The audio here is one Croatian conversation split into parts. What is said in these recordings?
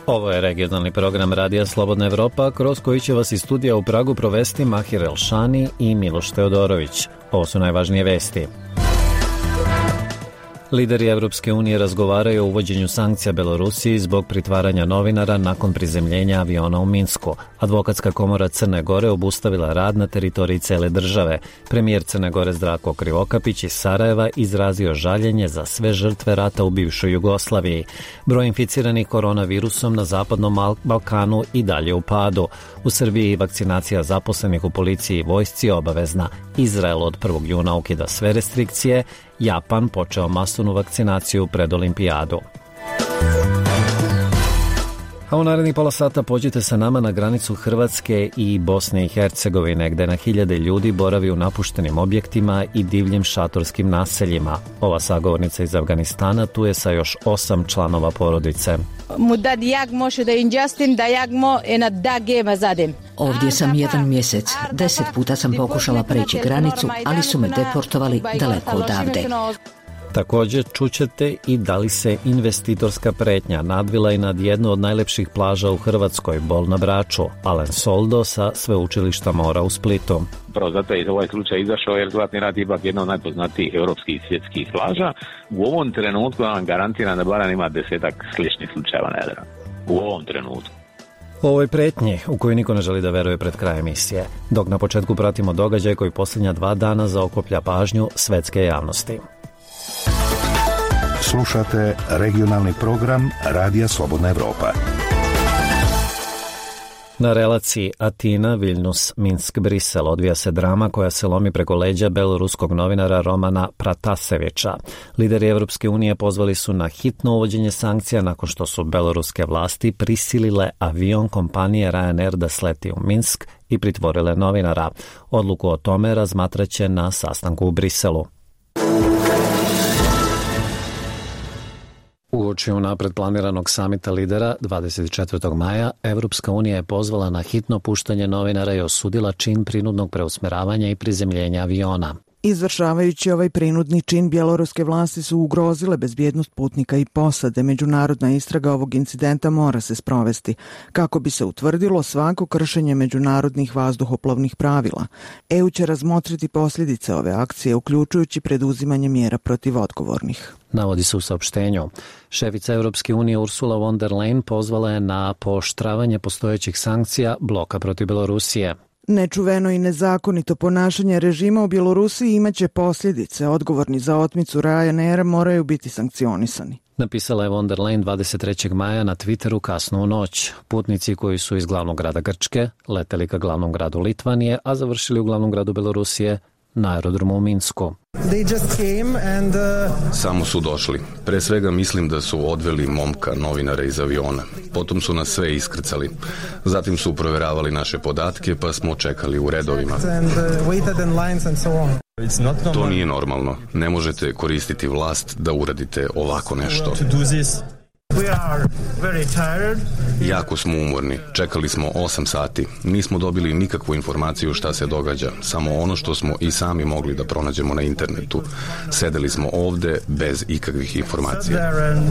Ovo je regionalni program Radija Slobodna Evropa, kroz koji će vas iz studija u Pragu provesti Mahir Elšani i Miloš Teodorović. Ovo su najvažnije vesti. Lideri Evropske unije razgovaraju o uvođenju sankcija Belorusiji zbog pritvaranja novinara nakon prizemljenja aviona u Minsku. Advokatska komora Crne Gore obustavila rad na teritoriji cele države. Premijer Crne Gore Zdravko Krivokapić iz Sarajeva izrazio žaljenje za sve žrtve rata u bivšoj Jugoslaviji. Broj inficiranih koronavirusom na zapadnom Balkanu i dalje u padu. U Srbiji vakcinacija zaposlenih u policiji i vojsci je obavezna. Izrael od 1. juna ukida sve restrikcije. Japan počeo masovnu vakcinaciju pred olimpijadu. A u narednih pola sata pođite sa nama na granicu Hrvatske i Bosne i Hercegovine, gde na hiljade ljudi boravi u napuštenim objektima i divljim šatorskim naseljima. Ova sagovornica iz Afganistana tu je sa još 8 članova porodice. Ovdje sam 1 mjesec. 10 puta sam pokušala preći granicu, ali su me deportovali daleko odavde. Također čućete i da li se investitorska pretnja nadvila i nad jednu od najlepših plaža u Hrvatskoj, Bol na Braču, Alen Soldo sa sveučilišta mora u Splitu. Upravo zato je ovaj slučaj izašao jer Zlatni rat je ipak jedna od najpoznatijih europskih i svjetskih plaža. U ovom trenutku vam garantiram da barem ima 10-ak sličnih slučajeva na Jadranu. U ovom trenutku. U ovoj pretnji u koju niko ne želi da veruje pred kraj emisije, dok na početku pratimo događaj koji posljednja 2 dana zaokuplja pažnju svetske javnosti. Slušate regionalni program Radija Slobodna Evropa. Na relaciji Atina, Viljnus, Minsk, Brisel odvija se drama koja se lomi preko leđa beloruskog novinara Romana Pratasevića. Lideri Evropske unije pozvali su na hitno uvođenje sankcija nakon što su beloruske vlasti prisilile avion kompanije Ryanair da sleti u Minsk i pritvorile novinara. Odluku o tome razmatraće na sastanku u Briselu. Uoči unapred planiranog samita lidera 24. maja, Evropska unija je pozvala na hitno puštanje novinara i osudila čin prinudnog preusmeravanja i prizemljenja aviona. Izvršavajući ovaj prinudni čin, bjeloruske vlasti su ugrozile bezbjednost putnika i posade. Međunarodna istraga ovog incidenta mora se sprovesti kako bi se utvrdilo svako kršenje međunarodnih vazduhoplovnih pravila. EU će razmotriti posljedice ove akcije, uključujući preduzimanje mjera protiv odgovornih. Navodi se u saopštenju. Šefica Europske unije Ursula von der Leyen pozvala je na pooštravanje postojećih sankcija bloka protiv Belorusije. Nečuveno i nezakonito ponašanje režima u Bjelorusiji imaće posljedice. Odgovorni za otmicu Ryanaira moraju biti sankcionisani. Napisala je von der Leyen 23. maja na Twitteru kasno u noć. Putnici koji su iz glavnog grada Grčke leteli ka glavnom gradu Litvanije, a završili u glavnom gradu Belorusije na aerodromu u Minsku. Samo su došli. Pre svega mislim da su odveli momka, novinara iz aviona. Potom su nas sve iskrcali. Zatim su provjeravali naše podatke pa smo čekali u redovima. To nije normalno. Ne možete koristiti vlast da uradite ovako nešto. Jako smo umorni. Čekali smo 8 sati. Nismo dobili nikakvu informaciju šta se događa. Samo ono što smo i sami mogli da pronađemo na internetu. Sedeli smo ovde bez ikakvih informacija.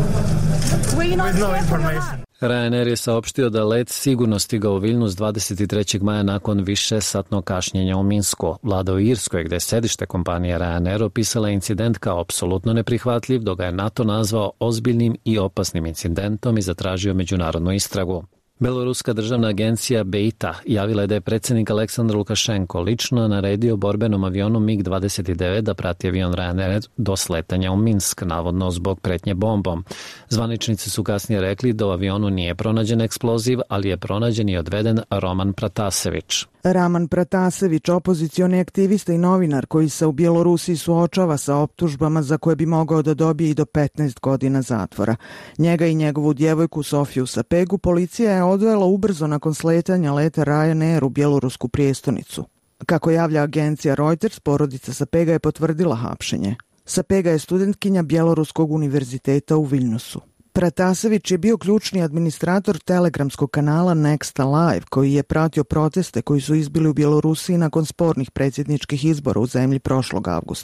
Ryanair je saopštio da let sigurno stigao u Viljnus 23. maja nakon višesatnog kašnjenja u Minsku. Vlada u Irskoj, gde je sedište kompanije Ryanair, opisala incident kao apsolutno neprihvatljiv, dok ga je NATO nazvao ozbiljnim i opasnim incidentom i zatražio međunarodnu istragu. Beloruska državna agencija BEITA javila je da je predsjednik Aleksandar Lukašenko lično naredio borbenom avionu MiG-29 da prati avion Ryanair do sletanja u Minsk, navodno zbog pretnje bombom. Zvaničnici su kasnije rekli da u avionu nije pronađen eksploziv, ali je pronađen i odveden Roman Pratasević. Raman Pratasević, opozicioni aktivista i novinar koji se u Bjelorusiji suočava sa optužbama za koje bi mogao da dobije i do 15 godina zatvora. Njega i njegovu djevojku Sofiju Sapegu policija je odvela ubrzo nakon sletanja leta Ryanair u bjelorusku prijestolnicu. Kako javlja agencija Reuters, porodica Sapega je potvrdila hapšenje. Sapega je studentkinja Bjeloruskog univerziteta u Viljnusu. Pratasević je bio ključni administrator telegramskog kanala Nexta Live, koji je pratio proteste koji su izbili u Bjelorusiji nakon spornih predsjedničkih izbora u zemlji prošlog avgusta.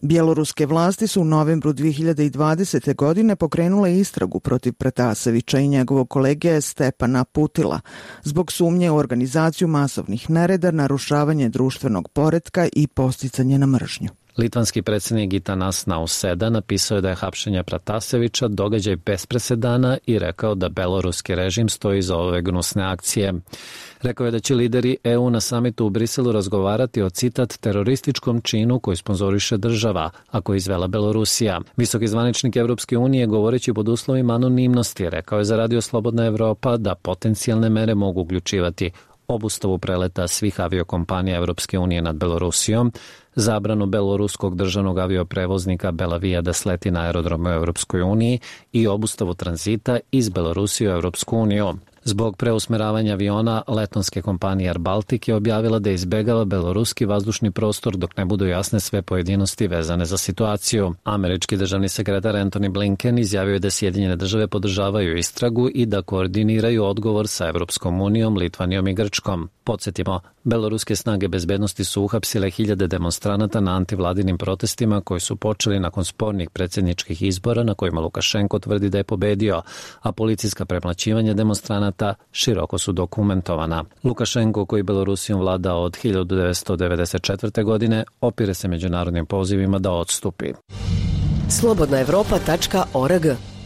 Bjeloruske vlasti su u novembru 2020. godine pokrenule istragu protiv Pratasevića i njegovog kolege Stepana Putila zbog sumnje u organizaciju masovnih nereda, narušavanje društvenog poretka i podsticanje na mržnju. Litvanski predsjednik Gitanas Nauseda napisao je da je hapšenje Pratasevića događaj bez presedana i rekao da beloruski režim stoji iza ove gnusne akcije. Rekao je da će lideri EU na samitu u Briselu razgovarati o, citat, terorističkom činu koji sponzoriše država, a koji izvela Belorusija. Visoki zvaničnik Evropske unije, govoreći pod uslovima anonimnosti, rekao je za Radio Slobodna Evropa da potencijalne mere mogu uključivati obustavu preleta svih aviokompanija Evropske unije nad Belorusijom, zabranu beloruskog državnog avioprevoznika Belavija da sleti na aerodrom u Evropskoj uniji i obustavu tranzita iz Belorusije u Evropsku uniju. Zbog preusmeravanja aviona, letonske kompanije Air Baltic je objavila da izbegava beloruski vazdušni prostor dok ne budu jasne sve pojedinosti vezane za situaciju. Američki državni sekretar Antony Blinken izjavio je da Sjedinjene države podržavaju istragu i da koordiniraju odgovor sa Evropskom unijom, Litvanijom i Grčkom. Podsjetimo, beloruske snage bezbednosti su uhapsile hiljade demonstranata na antivladinim protestima koji su počeli nakon spornih predsjedničkih izbora na kojima Lukašenko tvrdi da je pobedio, a policijska premlaćivanja demonstranata široko su dokumentovana. Lukašenko, koji Belorusijom vlada od 1994. godine, opire se međunarodnim pozivima da odstupi. slobodnaevropa.org.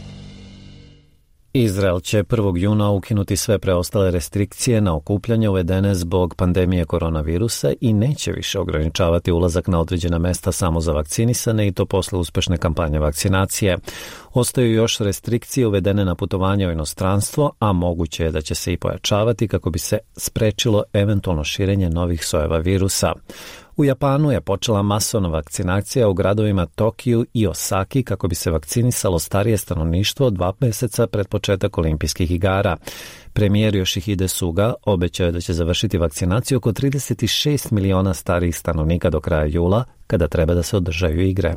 Izrael će 1. juna ukinuti sve preostale restrikcije na okupljanje uvedene zbog pandemije koronavirusa i neće više ograničavati ulazak na određena mesta samo za vakcinisane i to posle uspešne kampanje vakcinacije. Ostaju još restrikcije uvedene na putovanje u inostranstvo, a moguće je da će se i pojačavati kako bi se sprečilo eventualno širenje novih sojeva virusa. U Japanu je počela masovna vakcinacija u gradovima Tokiju i Osaki kako bi se vakcinisalo starije stanovništvo 2 meseca pred početak olimpijskih igara. Premijer Yoshihide Suga obećao je da će završiti vakcinaciju oko 36 miliona starijih stanovnika do kraja jula, kada treba da se održaju igre.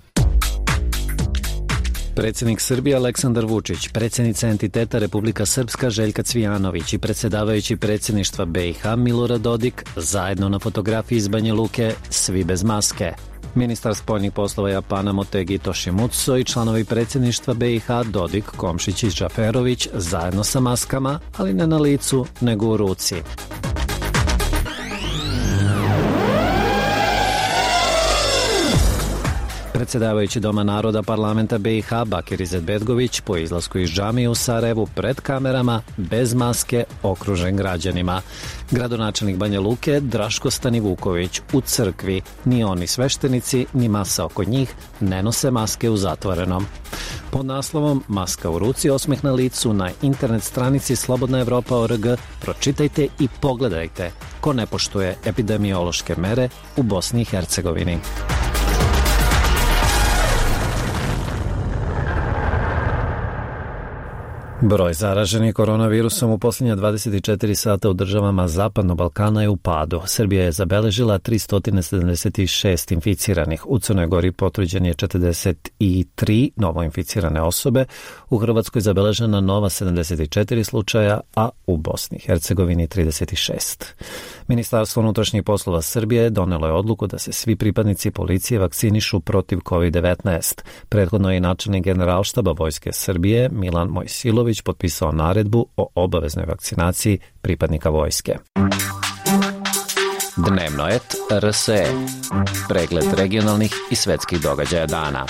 Predsjednik Srbije Aleksandar Vučić, predsjednica entiteta Republika Srpska Željka Cvijanović i predsjedavajući predsjedništva BiH Milorad Dodik zajedno na fotografiji iz Banja Luke, svi bez maske. Ministar spoljnih poslova Japana Motegi Toshimitsu i članovi predsjedništva BiH Dodik, Komšić i Džaferović zajedno sa maskama, ali ne na licu, nego u ruci. Predsjedavajući Doma naroda parlamenta BiH Bakir Izetbegović po izlasku iz džamije u Sarajevu pred kamerama, bez maske, okružen građanima. Gradonačelnik Banja Luke Draško Stanivuković u crkvi, ni oni sveštenici, ni masa oko njih ne nose maske u zatvorenom. Pod naslovom Maska u ruci, osmeh na licu na internet stranici slobodnaevropa.org pročitajte i pogledajte ko ne poštuje epidemiološke mere u Bosni i Hercegovini. Broj zaraženih koronavirusom u posljednja 24 sata u državama Zapadnog Balkana je u padu. Srbija je zabeležila 376 inficiranih. U Crnoj Gori potvrđen je 43 novo inficirane osobe. U Hrvatskoj zabeležena nova 74 slučaja, a u Bosni i Hercegovini 36. Ministarstvo unutrašnjih poslova Srbije donelo je odluku da se svi pripadnici policije vakcinišu protiv COVID-19. Prethodno je načelnik Generalštaba Vojske Srbije Milan Mojsilović potpisao naredbu o obaveznoj vakcinaciji pripadnika vojske. Dnevno et RSE. Pregled regionalnih i svetskih događaja dana.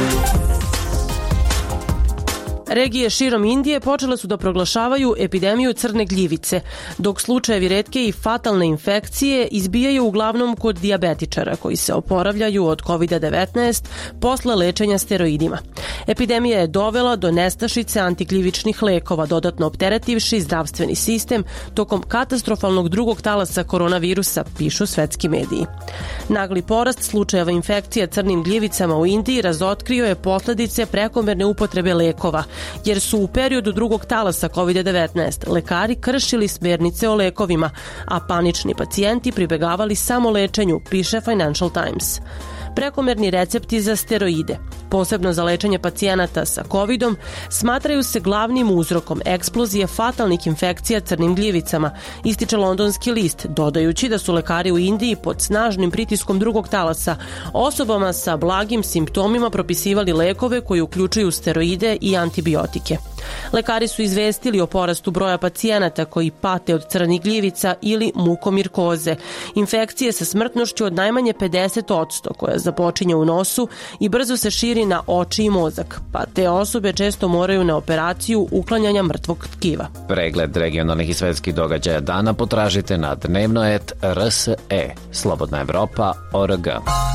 Regije širom Indije počele su da proglašavaju epidemiju crne gljivice, dok slučajevi retke i fatalne infekcije izbijaju uglavnom kod dijabetičara koji se oporavljaju od COVID-19 posle lečenja steroidima. Epidemija je dovela do nestašice antigljivičnih lekova, dodatno opteretivši zdravstveni sistem tokom katastrofalnog drugog talasa koronavirusa, pišu svetski mediji. Nagli porast slučajeva infekcije crnim gljivicama u Indiji razotkrio je posledice prekomerne upotrebe lekova, jer su u periodu drugog talasa COVID-19 lekari kršili smernice o lekovima, a panični pacijenti pribegavali samo lečenju, piše Financial Times. prekomerni recepti za steroide. Posebno za lečenje pacijenata sa COVID-om smatraju se glavnim uzrokom eksplozije fatalnih infekcija crnim gljivicama, ističe londonski list, dodajući da su lekari u Indiji pod snažnim pritiskom drugog talasa osobama sa blagim simptomima propisivali lekove koji uključuju steroide i antibiotike. Lekari su izvestili o porastu broja pacijenata koji pate od crnih gljivica ili mukomirkoze, infekcije sa smrtnošću od najmanje 50%, koja započinje u nosu i brzo se širi na oči i mozak, pa te osobe često moraju na operaciju uklanjanja mrtvog tkiva. Pregled regionalnih i svetskih događaja dana potražite na dnevno.rs.e, Slobodna Evropa.org.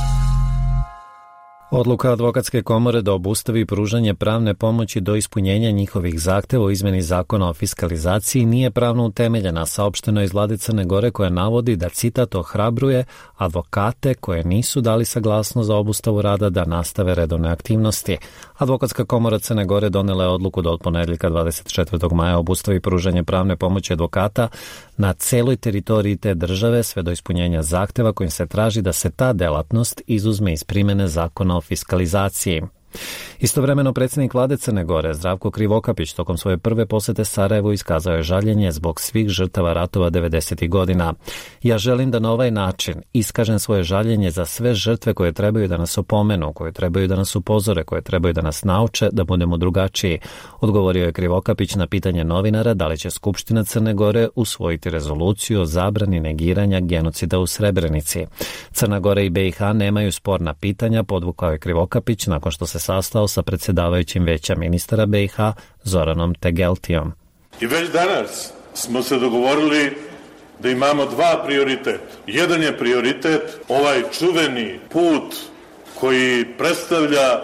Odluka Advokatske komore da obustavi pružanje pravne pomoći do ispunjenja njihovih zahteva o izmeni zakona o fiskalizaciji nije pravno utemeljena, saopšteno iz Vlade Crne Gore, koja navodi da, citat, ohrabruje advokate koje nisu dali saglasnost za obustavu rada da nastave redovne aktivnosti. Advokatska komora Crne Gore donela je odluku da od ponedeljka 24. maja obustavi pružanje pravne pomoći advokata na celoj teritoriji te države sve do ispunjenja zahteva kojim se traži da se ta delatnost izuzme iz primene zakona o fiskalizaciji. Istovremeno predsjednik Vlade Crne Gore Zdravko Krivokapić tokom svoje prve posete Sarajevu iskazao je žaljenje zbog svih žrtava ratova 90. godina. Ja želim da na ovaj način iskažem svoje žaljenje za sve žrtve koje trebaju da nas opomenu, koje trebaju da nas upozore, koje trebaju da nas nauče da budemo drugačiji, odgovorio je Krivokapić na pitanje novinara da li će Skupština Crne Gore usvojiti rezoluciju o zabrani negiranja genocida u Srebrenici. Crna Gora i BiH nemaju sporna pitanja, podvukao je Krivokapić nakon što se sastao sa predsjedavajućim Veća ministara BiH Zoranom Tegeltijom. I već danas smo se dogovorili da imamo dva prioriteta. Jedan je prioritet ovaj čuveni put koji predstavlja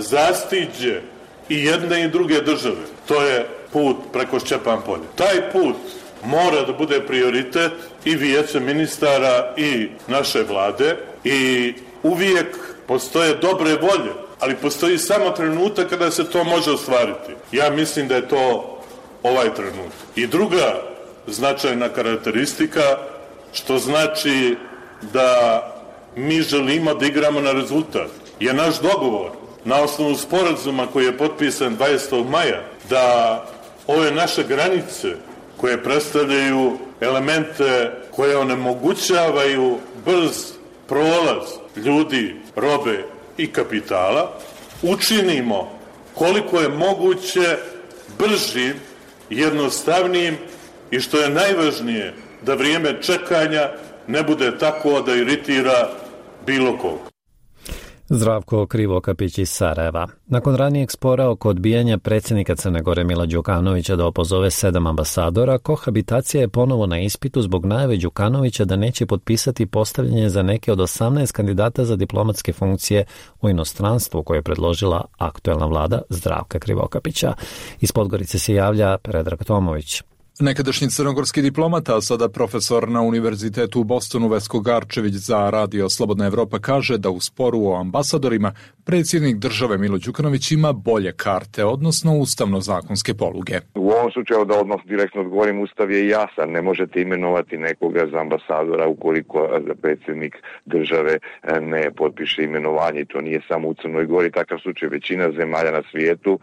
zastiđe i jedne i druge države. To je put preko Šćepan polja. Taj put mora da bude prioritet i Vijeća ministara i naše vlade i uvijek postoje dobre volje, ali postoji samo trenutak kada se to može ostvariti. Ja mislim da je to ovaj trenutak. I druga značajna karakteristika, što znači da mi želimo da igramo na rezultat, je naš dogovor na osnovu sporazuma koji je potpisan 20. maja, da ove naše granice koje predstavljaju elemente koje onemogućavaju brz prolaz ljudi, robe i kapitala, učinimo koliko je moguće bržim, jednostavnijim i što je najvažnije, da vrijeme čekanja ne bude tako da iritira bilo kog. Zdravko Krivokapić iz Sarajeva. Nakon ranijeg spora oko odbijanja predsjednika Crne Gore Mila Đukanovića da opozove 7 ambasadora, kohabitacija je ponovo na ispitu zbog najave Đukanovića da neće potpisati postavljanje za neke od 18 kandidata za diplomatske funkcije u inostranstvu koje je predložila aktuelna vlada Zdravka Krivokapića. Iz Podgorice se javlja Predrag Tomović. Nekadašnji crnogorski diplomat, a sada profesor na Univerzitetu u Bostonu Vesko Garčević za Radio Slobodna Evropa kaže da u sporu o ambasadorima predsjednik države Milo Đukanović ima bolje karte, odnosno ustavno-zakonske poluge. U ovom slučaju, da odmah direktno odgovorim, ustav je jasan. Ne možete imenovati nekoga za ambasadora ukoliko predsjednik države ne potpiše imenovanje. To nije samo u Crnoj Gori takav slučaj. Većina zemalja na svijetu,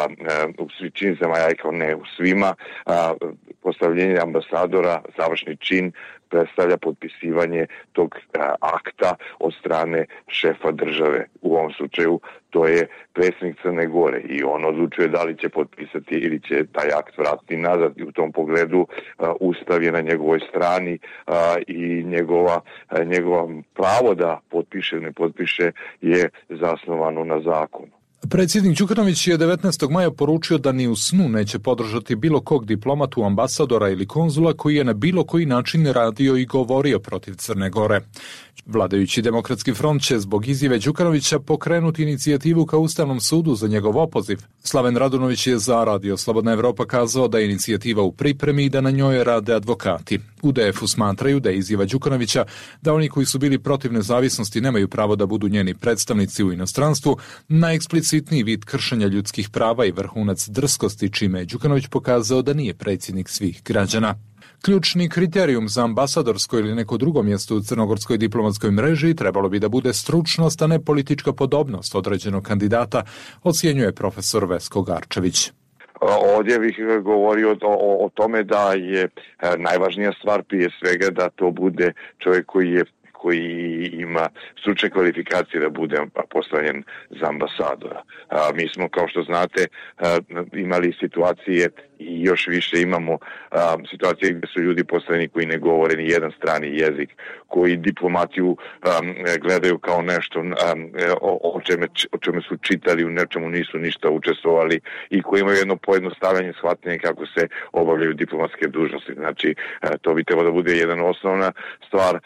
u većini zemalja, kao ne u svima, postavljenje ambasadora, završni čin, predstavlja potpisivanje tog akta od strane šefa države. U ovom slučaju to je predsjednik Crne Gore i on odlučuje da li će potpisati ili će taj akt vratiti nazad. I u tom pogledu Ustav je na njegovoj strani i njegova pravo da potpiše ili ne potpiše je zasnovano na zakonu. Predsjednik Đukanović je 19. maja poručio da ni u snu neće podržati bilo kog diplomatu, ambasadora ili konzula koji je na bilo koji način radio i govorio protiv Crne Gore. Vladajući Demokratski front će zbog izjave Đukanovića pokrenuti inicijativu ka Ustavnom sudu za njegov opoziv. Slaven Radunović je za Radio Slobodna Evropa kazao da je inicijativa u pripremi i da na njoj rade advokati. U DF-u smatraju da je izjava Đukanovića da oni koji su bili protiv nezavisnosti nemaju pravo da budu njeni predstavnici u inostranstvu najeksplicitniji vid kršenja ljudskih prava i vrhunac drskosti, čime je Đukanović pokazao da nije predsjednik svih građana. Ključni kriterijum za ambasadorsko ili neko drugo mjesto u crnogorskoj diplomatskoj mreži trebalo bi da bude stručnost, a ne politička podobnost određenog kandidata, ocjenjuje profesor Vesko Garčević. Ovdje bih govorio o tome da je najvažnija stvar prije svega da to bude čovjek koji ima stručne kvalifikacije da bude postavljen za ambasadora. Mi smo, kao što znate, imali situacije i još više imamo situacije gdje su ljudi postavljeni koji ne govore ni jedan strani jezik, koji diplomaciju gledaju kao nešto o čemu su čitali, u nečemu nisu ništa učestvovali i koji imaju jedno pojednostavljanje shvatanje kako se obavljaju diplomatske dužnosti. Znači, to bi trebalo da bude jedna osnovna stvar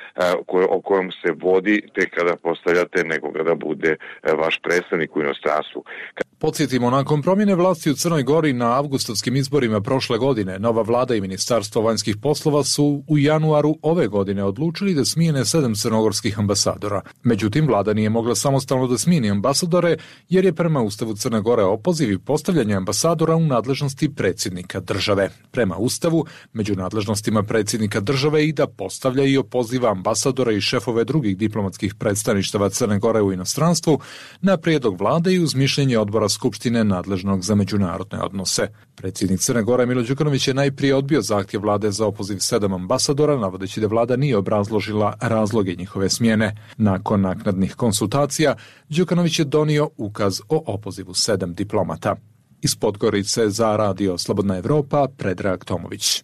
o kojom se vodi tek kada postavljate nekoga da bude vaš predstavnik u inostranstvu. Podsjetimo, nakon promjene vlasti u Crnoj Gori na avgustovskim izborima prošle godine, nova vlada i Ministarstvo vanjskih poslova su u januaru ove godine odlučili da smijene 7 crnogorskih ambasadora. Međutim, vlada nije mogla samostalno da smijeni ambasadore, jer je prema Ustavu Crne Gore opoziv i postavljanje ambasadora u nadležnosti predsjednika države. Prema Ustavu, među nadležnostima predsjednika države i da postavlja i opoziva ambasadora i šefove drugih diplomatskih predstavništava Crne Gore u inostranstvu na prijedlog vlade i uz mišljenje odbora Skupštine nadležnog za međunarodne odnose. Predsjednik Crne Gore Milo Đukanović je najprije odbio zahtjev vlade za opoziv 7 ambasadora, navodeći da vlada nije obrazložila razloge njihove smjene. Nakon naknadnih konsultacija, Đukanović je donio ukaz o opozivu 7 diplomata. Iz Podgorice za Radio Slobodna Evropa, Predrag Tomović.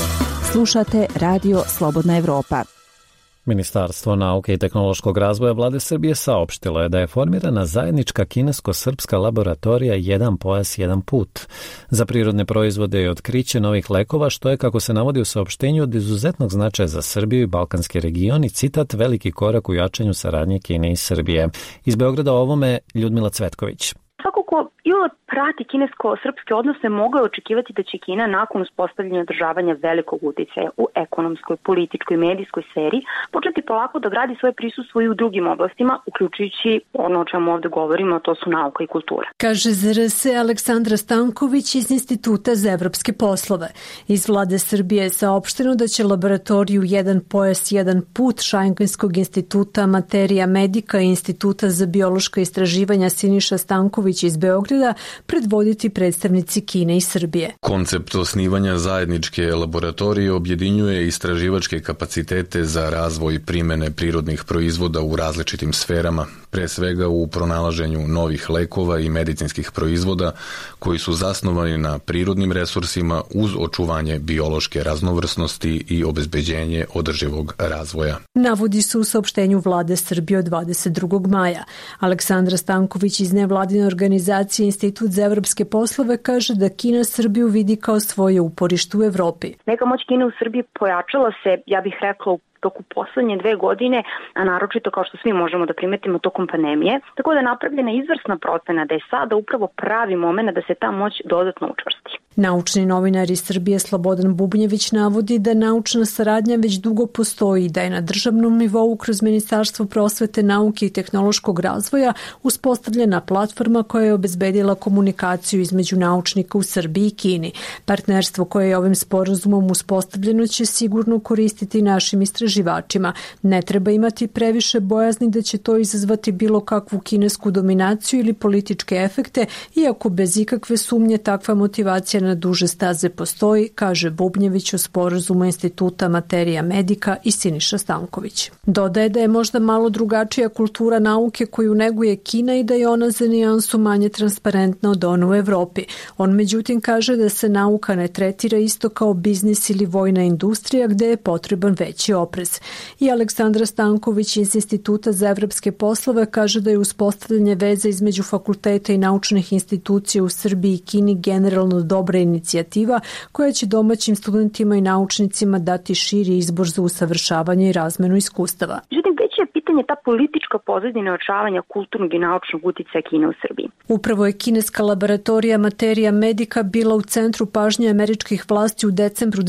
Slušate Radio Slobodna Evropa. Ministarstvo nauke i tehnološkog razvoja Vlade Srbije saopštilo je da je formirana zajednička kinesko-srpska laboratorija Jedan pojas, jedan put za prirodne proizvode i otkriće novih lekova, što je, kako se navodi u saopštenju, od izuzetnog značaja za Srbiju i balkanski region i, citat, veliki korak u jačanju saradnje Kine i Srbije. Iz Beograda o ovome Ljudmila Cvetković. Svako ko ili prati kinesko-srpske odnose mogao očekivati da će Kina nakon uspostavljanja održavanja velikog uticaja u ekonomskoj, političkoj i medijskoj sferi početi polako da gradi svoje prisustvo i u drugim oblastima, uključujući ono o čemu ovdje govorimo, to su nauka i kultura. Kaže ZRS Aleksandra Stanković iz Instituta za evropske poslove. Iz Vlade Srbije je saopšteno da će laboratoriju Jedan pojas, jedan put Šajnkenskog instituta Materija Medika i Instituta za biološka istraživanja Siniša Stanković iz Beograda predvoditi predstavnici Kine i Srbije. Koncept osnivanja zajedničke laboratorije objedinjuje istraživačke kapacitete za razvoj primjene prirodnih proizvoda u različitim sferama, pre svega u pronalaženju novih lekova i medicinskih proizvoda koji su zasnovani na prirodnim resursima uz očuvanje biološke raznovrsnosti i obezbeđenje održivog razvoja. Navodi se u saopštenju Vlade Srbije od 22. maja. Aleksandra Stanković iz nevladine organizacije Institut za evropske poslove kaže da Kina Srbiju vidi kao svoje uporište u Evropi. Neka moć Kine u Srbiji pojačala se, ja bih rekla, u toku poslednje 2 godine, a naročito, kao što svi možemo da primetimo, tokom pandemije, tako da je napravljena izvrsna procena da je sada upravo pravi moment da se ta moć dodatno učvrsti. Naučni novinar iz Srbije Slobodan Bubnjević navodi da naučna saradnja već dugo postoji i da je na državnom nivou kroz Ministarstvo prosvete, nauke i tehnološkog razvoja uspostavljena platforma koja je obezbedila komunikaciju između naučnika u Srbiji i Kini. Partnerstvo koje je ovim sporazumom uspostavljeno će sigurno koristiti našim istraživačima. Ne treba imati previše bojazni da će to izazvati bilo kakvu kinesku dominaciju ili političke efekte, iako bez ikakve sumnje takva motivacija na duže staze postoji, kaže Bubnjević o sporazumu Instituta Materija Medika i Siniša Stanković. Dodaje da je možda malo drugačija kultura nauke koju neguje Kina i da je ona za nijansu manje transparentna od one u Evropi. On međutim kaže da se nauka ne tretira isto kao biznis ili vojna industrija gde je potreban veći oprez. I Aleksandra Stanković iz Instituta za evropske poslove kaže da je uspostavljanje veze između fakulteta i naučnih institucija u Srbiji i Kini generalno dobra inicijativa koja će domaćim studentima i naučnicima dati širi izbor za usavršavanje i razmenu iskustava. Međutim, već je pitanje ta politička pozadina očavanja kulturnog i naučnog uticaja Kine u Srbiji. Upravo je kineska laboratorija Materija Medika bila u centru pažnje američkih vlasti u decembru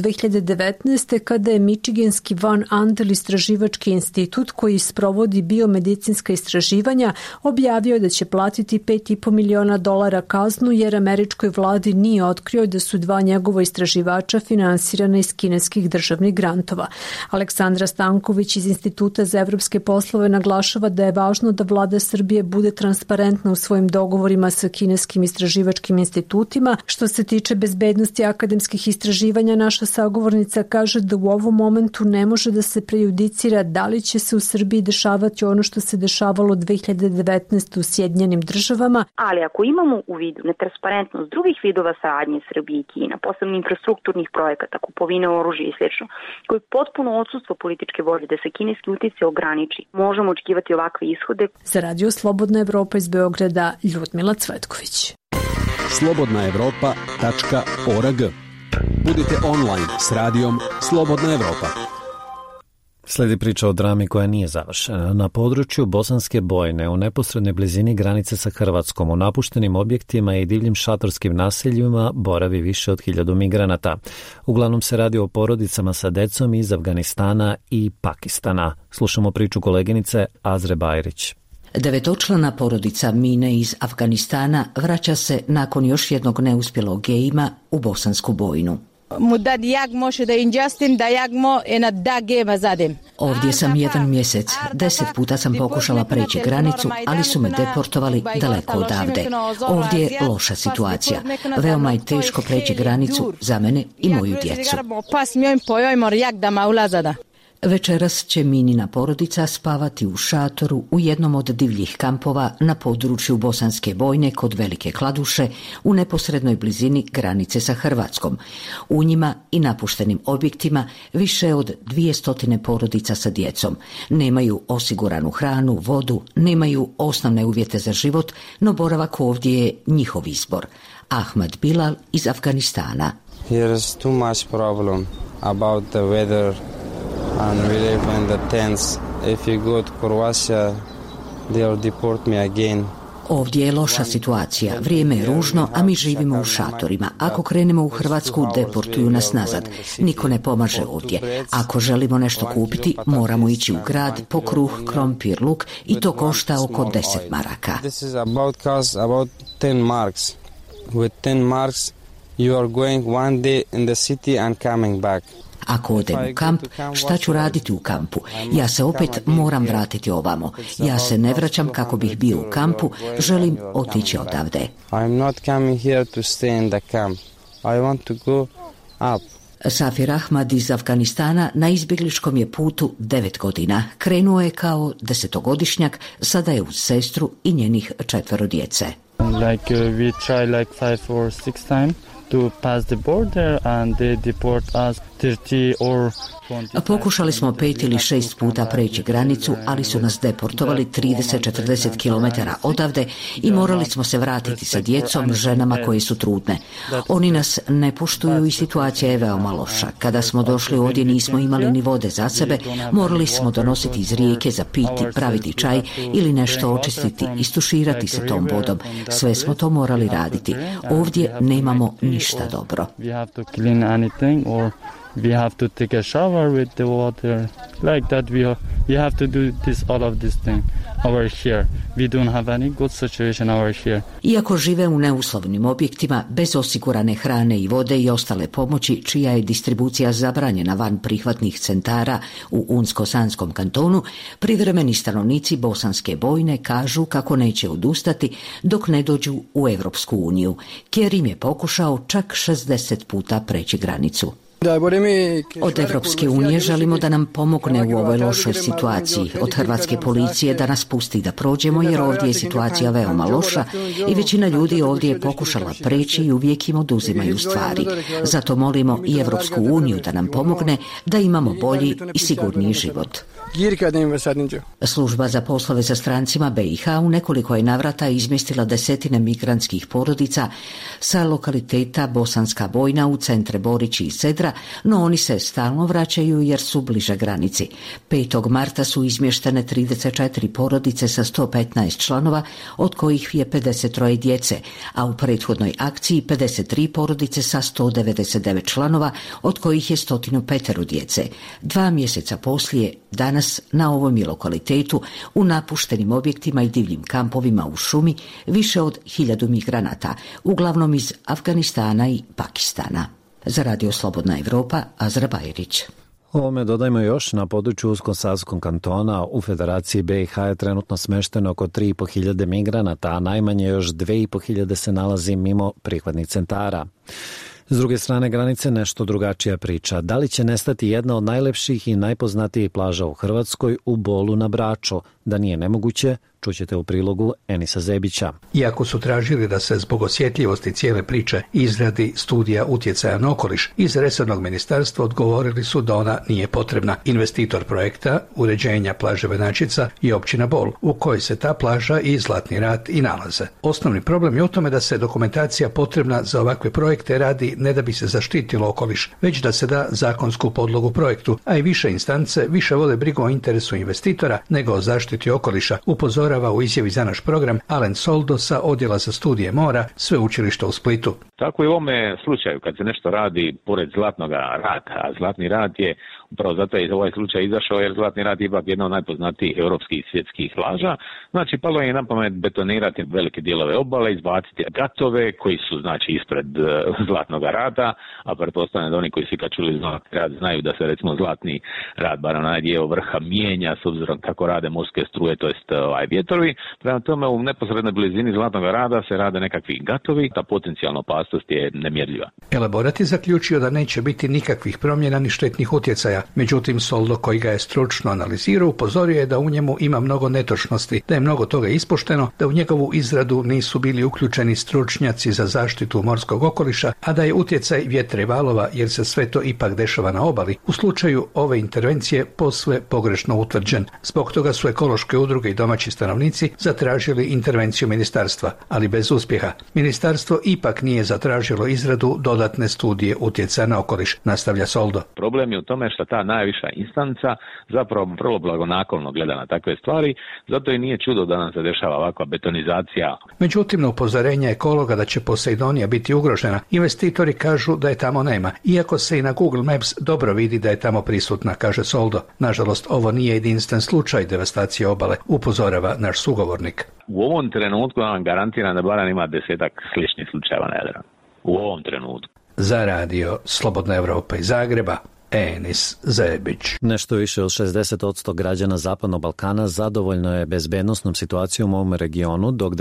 2019. kada je Michiganski Van Andel istraživački institut koji sprovodi biomedicinska istraživanja objavio da će platiti $5,5 miliona kaznu jer američkoj vladi nije otkrio otkrio da su 2 njegova istraživača finansirana iz kineskih državnih grantova. Aleksandra Stanković iz Instituta za evropske poslove naglašava da je važno da vlada Srbije bude transparentna u svojim dogovorima sa kineskim istraživačkim institutima. Što se tiče bezbednosti akademskih istraživanja, naša sagovornica kaže da u ovom momentu ne može da se prejudicira da li će se u Srbiji dešavati ono što se dešavalo 2019. u Sjedinjenim državama. Ali ako imamo u vidu netransparentnost drugih vidova saradnje Srbije i Kina, posebno infrastrukturnih projekata, kupovine oružja i sl., koji potpuno odsustvo političke volje da se kineski uticaj ograniči, možemo očekivati ovakve ishode. Za Radio Slobodna Evropa iz Beograda, Ljudmila Cvetković. slobodnaevropa.org. Budite online s radijom Slobodna Evropa. Slijedi priča o drami koja nije završena. Na području Bosanske Bojne, u neposrednoj blizini granice sa Hrvatskom, u napuštenim objektima i divljim šatorskim naseljima boravi više od 1000 migranata. Uglavnom se radi o porodicama sa decom iz Afganistana i Pakistana. Slušamo priču koleginice Azre Bajrić. 9-člana porodica Mine iz Afganistana vraća se nakon još jednog neuspjelog gejma u Bosansku Bojnu. Ovdje sam 1 mjesec. 10 puta sam pokušala preći granicu, ali su me deportovali daleko odavde. Ovdje je loša situacija. Veoma je teško preći granicu za mene i moju djecu. Večeras će Minina porodica spavati u šatoru u jednom od divljih kampova na području Bosanske Bojne kod Velike Kladuše u neposrednoj blizini granice sa Hrvatskom. U njima i napuštenim objektima više od 200 porodica sa djecom. Nemaju osiguranu hranu, vodu, nemaju osnovne uvjete za život, no boravak ovdje je njihov izbor. Ahmad Bilal iz Afganistana. Here is too much problem about the weather. And we live in the tents. If you go to Croatia, they'll deport me again. Ovdje je loša situacija, vrijeme je ružno, a mi živimo u šatorima. Ako krenemo u Hrvatsku, deportuju nas nazad. Niko ne pomaže ovdje. Ako želimo nešto kupiti, moramo ići u grad po kruh, krompir, luk i to košta oko 10 maraka. This is about 10 marks. With 10 marks, you are going one day in the city and coming back. Ako odem u kamp, šta ću raditi u kampu? Ja se opet moram vratiti ovamo. Ja se ne vraćam kako bih bio u kampu, želim otići odavde. I'm not coming here to stay in the camp. I want to go up. Safir Ahmad iz Afganistana na izbjegličkom je putu 9 godina. Krenuo je kao 10-godišnjak, sada je uz sestru i njenih 4 djece. Like we try like 5 or 6 times to pass the border and they deport us 30 or 20. Pokušali smo 5 ili 6 puta preći granicu, ali su nas deportovali 30-40 km odavde i morali smo se vratiti sa djecom, ženama koje su trudne. Oni nas ne poštuju i situacija je veoma loša. Kada smo došli ovdje nismo imali ni vode za sebe, morali smo donositi iz rijeke za piti, praviti čaj ili nešto očistiti, istuširati se tom vodom. Sve smo to morali raditi. Ovdje nemamo ništa dobro. We have to take a shower with the water like that. We have to do all of this thing over here. We don't have any good situation over here. Iako žive u neuslovnim objektima bez osigurane hrane i vode i ostale pomoći, čija je distribucija zabranjena van prihvatnih centara u Unsko-Sanskom kantonu, privremeni stanovnici Bosanske Bojne kažu kako neće odustati dok ne dođu u Evropsku uniju. Kerim je pokušao čak 60 puta preći granicu. Od Evropske unije želimo da nam pomogne u ovoj lošoj situaciji. Od hrvatske policije da nas pusti da prođemo, jer ovdje je situacija veoma loša i većina ljudi ovdje je pokušala preći i uvijek im oduzimaju stvari. Zato molimo i Evropsku uniju da nam pomogne da imamo bolji i sigurniji život. Služba za poslove sa strancima BiH u nekoliko je navrata izmjestila 10 migrantskih porodica sa lokaliteta Bosanska Bojna u centre Borići i Sedra, no oni se stalno vraćaju jer su bliže granici. 5. marta su izmještene 34 porodice sa 115 članova, od kojih je 53 djece, a u prethodnoj akciji 53 porodice sa 199 članova, od kojih je 105 djece. 2 mjeseca poslije, danas danas na ovom je lokalitetu u napuštenim objektima i divljim kampovima u šumi više od 1000 migranata, uglavnom iz Afganistana i Pakistana. Za Radio Slobodna Evropa, Azra Bajrić. Ovome dodajmo još, na području Unsko-Sanskog kantona u Federaciji BiH je trenutno smešteno oko 3.500 migranata, a najmanje još 2.500 se nalazi mimo prihvatnih centara. S druge strane granice nešto drugačija priča. Da li će nestati jedna od najlepših i najpoznatijih plaža u Hrvatskoj u Bolu na Braču? Da nije nemoguće, čućete u prilogu Enisa Zebića. Iako su tražili da se zbog osjetljivosti cijele priče izradi studija utjecaja na okoliš, iz resornog ministarstva odgovorili su da ona nije potrebna. Investitor projekta uređenja plaže Venačica je općina Bol, u kojoj se ta plaža i Zlatni rat i nalaze. Osnovni problem je u tome da se dokumentacija potrebna za ovakve projekte radi ne da bi se zaštitilo okoliš, već da se da zakonsku podlogu projektu, a i više instance više vode brigu o interesu investitora nego o zaštiti okoliša, upozorava u izjavi za naš program Alen Soldo sa Odjela za studije mora Sveučilišta u Splitu. Tako i u ovome slučaju kad se nešto radi pored Zlatnog rata, a Zlatni rat je upravo zato je ovaj slučaj izašao jer Zlatni rat je ipak jedna od najpoznatijih europskih i svjetskih plaža. Znači, palo je na pamet betonirati velike dijelove obale, izbaciti gatove koji su znači ispred Zlatnog rata, a pretpostavljam da oni koji su kad čuli Zlatni rat znaju da se recimo Zlatni rat, bar onaj dio vrha, mijenja s obzirom kako rade morske struje, to jest vjetrovi. Prema tome u neposrednoj blizini Zlatnog rada se rade nekakvi gatovi, ta potencijalna opasnost je nemjerljiva. Elaborat je zaključio da neće biti nikakvih promjena ni štetnih utjecaja. Međutim, Soldo, koji ga je stručno analizirao, upozorio je da u njemu ima mnogo netočnosti, da je mnogo toga ispošteno, da u njegovu izradu nisu bili uključeni stručnjaci za zaštitu morskog okoliša, a da je utjecaj vjetra i valova, jer se sve to ipak dešava na obali, u slučaju ove intervencije posve pogrešno utvrđen. Zbog toga su ekološke udruge i domaći stanovnici zatražili intervenciju ministarstva, ali bez uspjeha. Ministarstvo ipak nije zatražilo izradu dodatne studije utjecaja na okoliš, nastavlja Soldo. Problem je u tome što ta najviša instanca zapravo vrlo blagonaklono gleda na takve stvari, zato i nije čudo da nam se dešava ovakva betonizacija. Međutim, na upozorenje ekologa da će Poseidonija biti ugrožena, investitori kažu da je tamo nema, iako se i na Google Maps dobro vidi da je tamo prisutna, kaže Soldo. Nažalost, ovo nije jedinstven slučaj devastacije obale, upozorava naš sugovornik. U ovom trenutku vam garantiram da barem ima 10-ak sličnih slučajeva na Jadranu. U ovom trenutku. Za Radio Slobodna Evropa iz Zagreba, Enis Zebić. Nešto više od 60% građana Zapadnog Balkana zadovoljno je bezbednosnom situacijom u ovom regionu, dok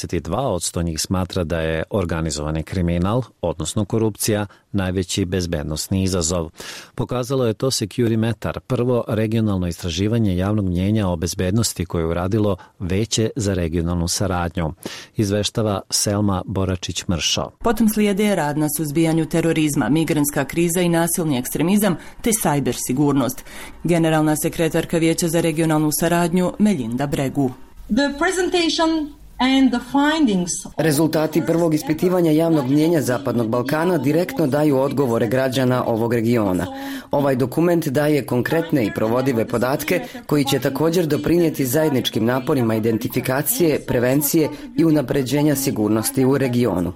92% njih smatra da je organizovani kriminal, odnosno korupcija, najveći bezbednosni izazov. Pokazalo je to Securimetar, prvo regionalno istraživanje javnog mnjenja o bezbednosti koje je uradilo Veće za regionalnu saradnju. Izveštava Selma Boračić-Mršo. Potom slijede rad na suzbijanju terorizma, migrantska kriza i nasilni ekstremizam, te sajber sigurnost. Generalna sekretarka Vijeća za regionalnu saradnju Melinda Bregu. Rezultati prvog ispitivanja javnog mnjenja Zapadnog Balkana direktno daju odgovore građana ovog regiona. Ovaj dokument daje konkretne i provodive podatke koji će također doprinijeti zajedničkim naporima identifikacije, prevencije i unapređenja sigurnosti u regionu.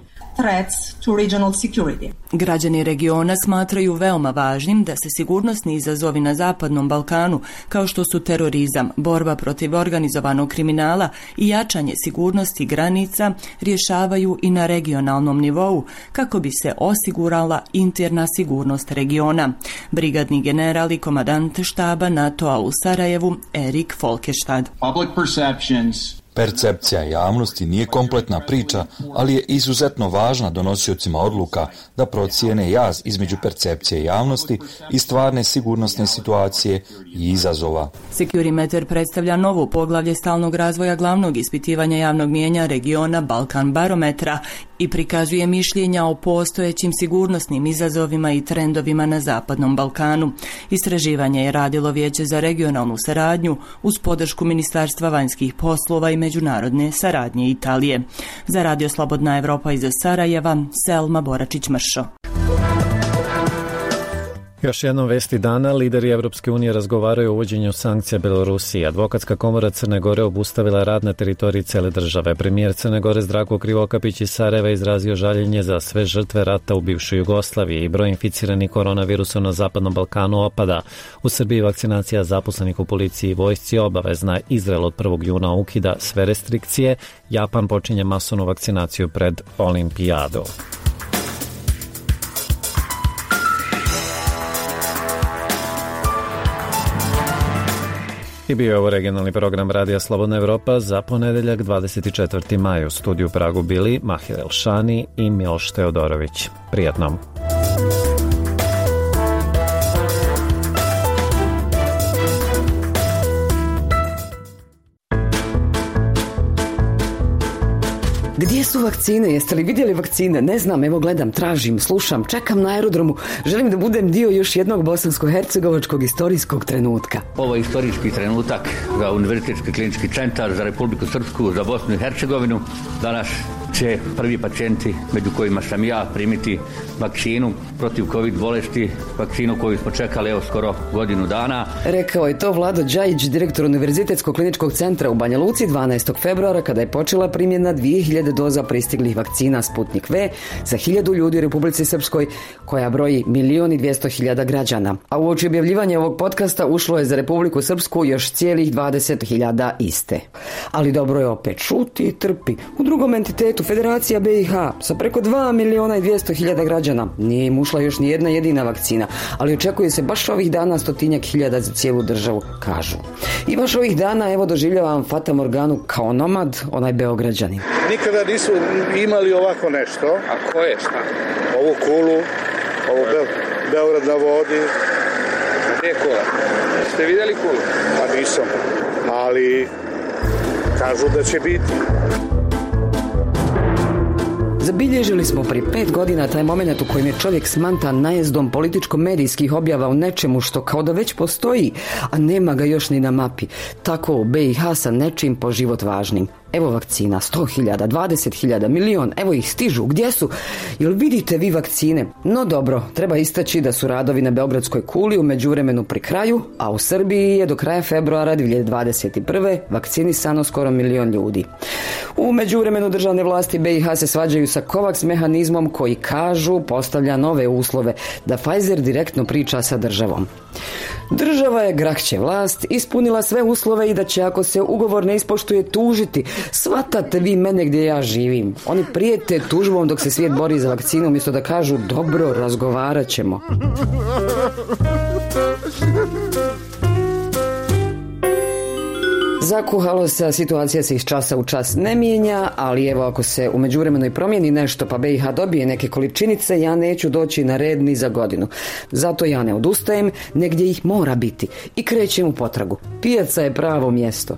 Građani regiona smatraju veoma važnim da se sigurnosni izazovi na Zapadnom Balkanu, kao što su terorizam, borba protiv organizovanog kriminala i jačanje sigurnosti granica, rješavaju i na regionalnom nivou, kako bi se osigurala interna sigurnost regiona. Brigadni general i komandant štaba NATO-a u Sarajevu, Erik Folkestad. Percepcija javnosti nije kompletna priča, ali je izuzetno važna donosiocima odluka da procijene jaz između percepcije javnosti i stvarne sigurnosne situacije i izazova. Securimetar predstavlja novo poglavlje stalnog razvoja glavnog ispitivanja javnog mnijenja regiona Balkan barometra i prikazuje mišljenja o postojećim sigurnosnim izazovima i trendovima na Zapadnom Balkanu. Istraživanje je radilo Vijeće za regionalnu saradnju uz podršku Ministarstva vanjskih poslova i međunarodne saradnje Italije. Za Radio Slobodna Evropa iz Sarajeva, Selma Boračić-Mršo. Još jednom vesti dana, lideri Evropske unije razgovaraju o uvođenju sankcija Belorusiji. Advokatska komora Crne Gore obustavila rad na teritoriji cele države. Premijer Crne Gore Zdravko Krivokapić iz Sarajeva izrazio žaljenje za sve žrtve rata u bivšoj Jugoslaviji i broj inficiranih koronavirusom na Zapadnom Balkanu opada. U Srbiji vakcinacija zaposlenih u policiji i vojsci obavezna. Izrael od 1. juna ukida sve restrikcije. Japan počinje masovnu vakcinaciju pred Olimpijadu. I bio je ovo regionalni program Radija Slobodna Evropa za ponedeljak 24. maj. U studiju Pragu bili Mahir Elšani i Miloš Teodorović. Prijatno. Gdje su vakcine? Jeste li vidjeli vakcine? Ne znam, evo gledam, tražim, slušam, čekam na aerodromu. Želim da budem dio još jednog bosansko-hercegovačkog istorijskog trenutka. Ovo je istorijski trenutak za Univerzitetski klinički centar, za Republiku Srpsku, za Bosnu i Hercegovinu. Danas će prvi pacijenti, među kojima sam ja, primiti vakcinu protiv COVID bolesti, vakcinu koju smo čekali evo skoro godinu dana. Rekao je to Vlado Đajić, direktor Univerzitetskog kliničkog centra u Banja Luci 12. februara kada je počela primjena 2000 doza pristiglih vakcina Sputnik V za 1000 ljudi u Republici Srpskoj koja broji 1.200.000 građana. A u oči objavljivanja ovog podcasta ušlo je za Republiku Srpsku još cijelih 20.000 iste. Ali dobro je opet, šuti i trpi. U drugom entitetu Federacija BiH sa preko 2.200.000 građana nije im ušla još ni jedna jedina vakcina, ali očekuje se baš ovih dana 100.000 za cijelu državu, kažu. I baš ovih dana evo doživljavam Fata Morganu kao nomad, onaj Beograđanin. Nikada nisu imali ovako nešto. A ko je šta? Ovu kulu, ovo Beograd na vodi. Gdje je kula? Ste vidjeli kulu? Pa nisam, ali kažu da će biti. Zabilježili smo prije 5 godina taj moment u kojem je čovjek smantan najezdom političko-medijskih objava u nečemu što kao da već postoji, a nema ga još ni na mapi. Tako u BiH sa nečim po život važnim. Evo vakcina, 100.000, 20.000, milion, evo ih stižu, gdje su? Jel vidite vi vakcine? No dobro, treba istaći da su radovi na Beogradskoj kuli u međuvremenu pri kraju, a u Srbiji je do kraja februara 2021. vakcinisano skoro 1 milion ljudi. U međuvremenu državne vlasti BiH se svađaju sa COVAX mehanizmom koji, kažu, postavlja nove uslove da Pfizer direktno priča sa državom. Država je, grahće vlast, ispunila sve uslove i da će, ako se ugovor ne ispoštuje, tužiti. Svatate vi mene gdje ja živim. Oni prijete tužbom dok se svijet bori za vakcinu, umjesto da kažu dobro, razgovarat ćemo. Zakuhalo se, a situacija se iz časa u čas ne mijenja, ali evo ako se u međuvremenu i promijeni nešto pa BiH dobije neke količinice, ja neću doći na red ni za godinu. Zato ja ne odustajem, negdje ih mora biti i krećem u potragu. Pijaca je pravo mjesto.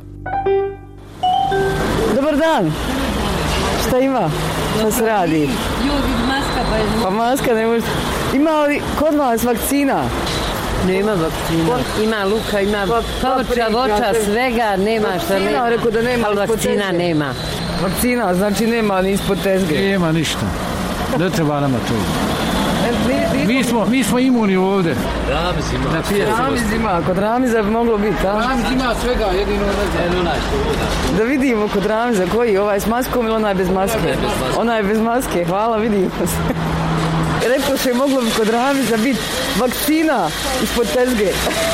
Dobar dan! Šta ima? Šta se radi? Ljudi, maska pa maska ne može... Ima li kod vas vakcina? Nema vakcina. Ima luka, ima povrća, voća, svega, nema šta nema. Vakcina, rekao da nema, ali vakcina nema. Vakcina, znači nema ni ispod tezge. Nema ništa. Ne treba nama to. Mi smo imuni ovdje. Ramiz ima, kod Ramiza bi moglo biti. Ramiz ima svega, jedino da vidimo kod Ramiza koji, ovaj s maskom ili onaj bez maske? Onaj bez maske, hvala, vidimo se. Rekao se je moglo bi kod Ramiza biti vakcina ispod tezge.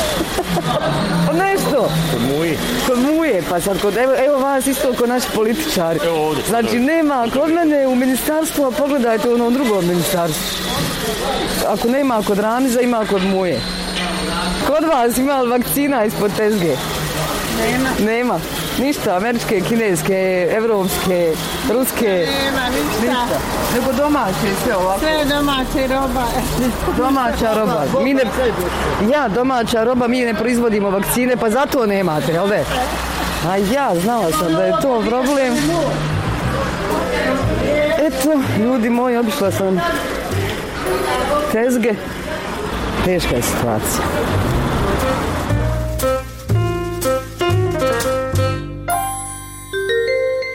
Nešto. Kod muje, pa sad evo vas isto kod naši političari. Znači nema kod mene u ministarstvu, a pogledajte u onom drugom ministarstvu. Ako nema kod Ramiza, ima kod muje. Kod vas ima li vakcina ispod tezge? Nema. Ništa, američke, kineske, evropske, ruske. Nema ništa. Nego domaće, sve ovako. Sve domaće roba. Domaća roba. Domaća roba, mi ne proizvodimo vakcine, pa zato nemate, jel da? A ja, znala sam da je to problem. Eto, ljudi moji, obišla sam tezge. Teška je situacija.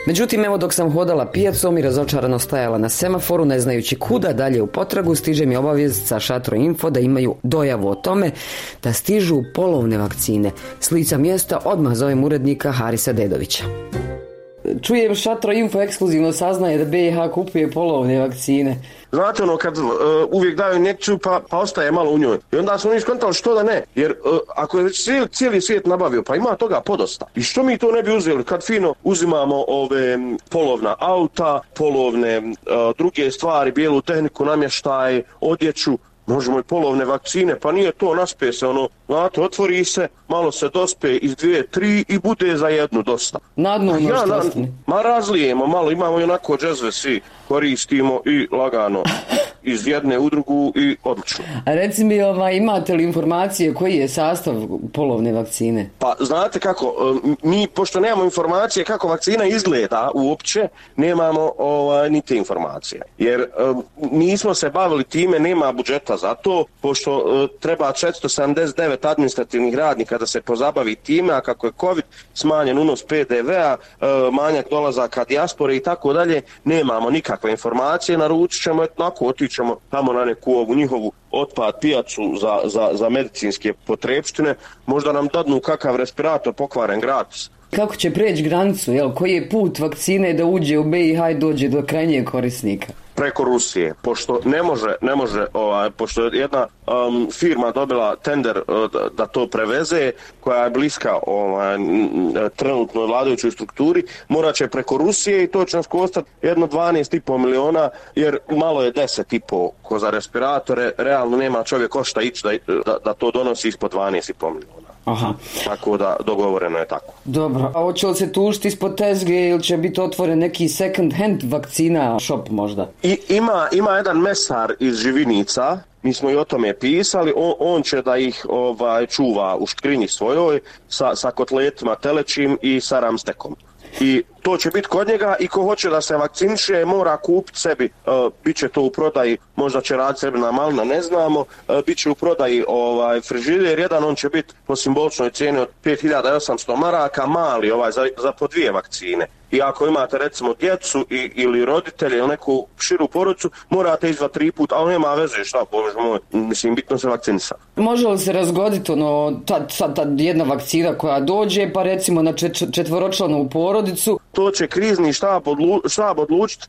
Međutim, evo dok sam hodala pijacom i razočarano stajala na semaforu, ne znajući kuda dalje u potragu, stiže mi obavijest sa Šatro Info da imaju dojavu o tome da stižu polovne vakcine. S lica mjesta odmah zovem urednika Harisa Dedovića. Čujem, Šatro Info ekskluzivno saznaje da BiH kupuje polovne vakcine. Znate kad uvijek daju injekciju pa ostaje malo u njoj. I onda smo mi skontali što da ne, jer ako je cijeli svijet nabavio, pa ima toga podosta. I što mi to ne bi uzeli kad fino uzimamo ove polovna auta, polovne druge stvari, bijelu tehniku, namještaj, odjeću, možemo i polovne vakcine, pa nije to, naspe se znate, otvori se, malo se dospe iz 2-3 i bude za jednu dosta. Ma razlijemo malo, imamo i onako džezve svi, koristimo i lagano iz jedne u drugu i odlično. A reci mi, imate li informacije koji je sastav polovne vakcine? Pa znate kako, mi pošto nemamo informacije kako vakcina izgleda uopće, nemamo niti informacije. Jer nismo se bavili time, nema budžeta za to, pošto treba 479 administrativnih radnika da se pozabavi time, a kako je COVID, smanjen unos PDV-a, manjak dolazaka dijaspore i tako dalje, nemamo nikakve informacije, naručit ćemo, otićemo tamo na neku ovu njihovu otpad pijacu za medicinske potrepštine, možda nam dadnu kakav respirator pokvaren gratis. Kako će preći granicu, koji je put vakcine da uđe u BiH i dođe do krajnjeg korisnika? Preko Rusije, pošto ne može, pošto je jedna firma dobila tender da to preveze, koja je bliska trenutnoj vladajućoj strukturi, morat će preko Rusije i to će nas koštati jedno 12,5 miliona, jer malo je 10,5 ko za respiratore, realno nema čovjek košta ići da to donosi ispod 12,5 miliona. Aha. Tako da dogovoreno je tako. Dobro, a hoće li se tužiti ispod tezge ili će biti otvoren neki second hand vakcina shop možda? Ima jedan mesar iz Živinica, mi smo i o tome pisali, on će da ih čuva u škrinji svojoj sa kotletima telećim i sa ramstekom. I to će biti kod njega i ko hoće da se vakciniše mora kupiti sebi, bit će to u prodaji, možda će raditi sebi na malina, ne znamo, bit će u prodaji frižider, jedan on će biti po simboličnoj cijeni od 5800 maraka, mali za po 2 vakcine. I ako imate recimo djecu ili roditelje ili neku širu porodicu, morate izvati 3 puta, ali nema veze šta, bože moj, mislim, bitno se vakcinisati. Može li se razgoditi ta jedna vakcina koja dođe, pa recimo na četvoročlanu porodicu? To će krizni štab odlučiti.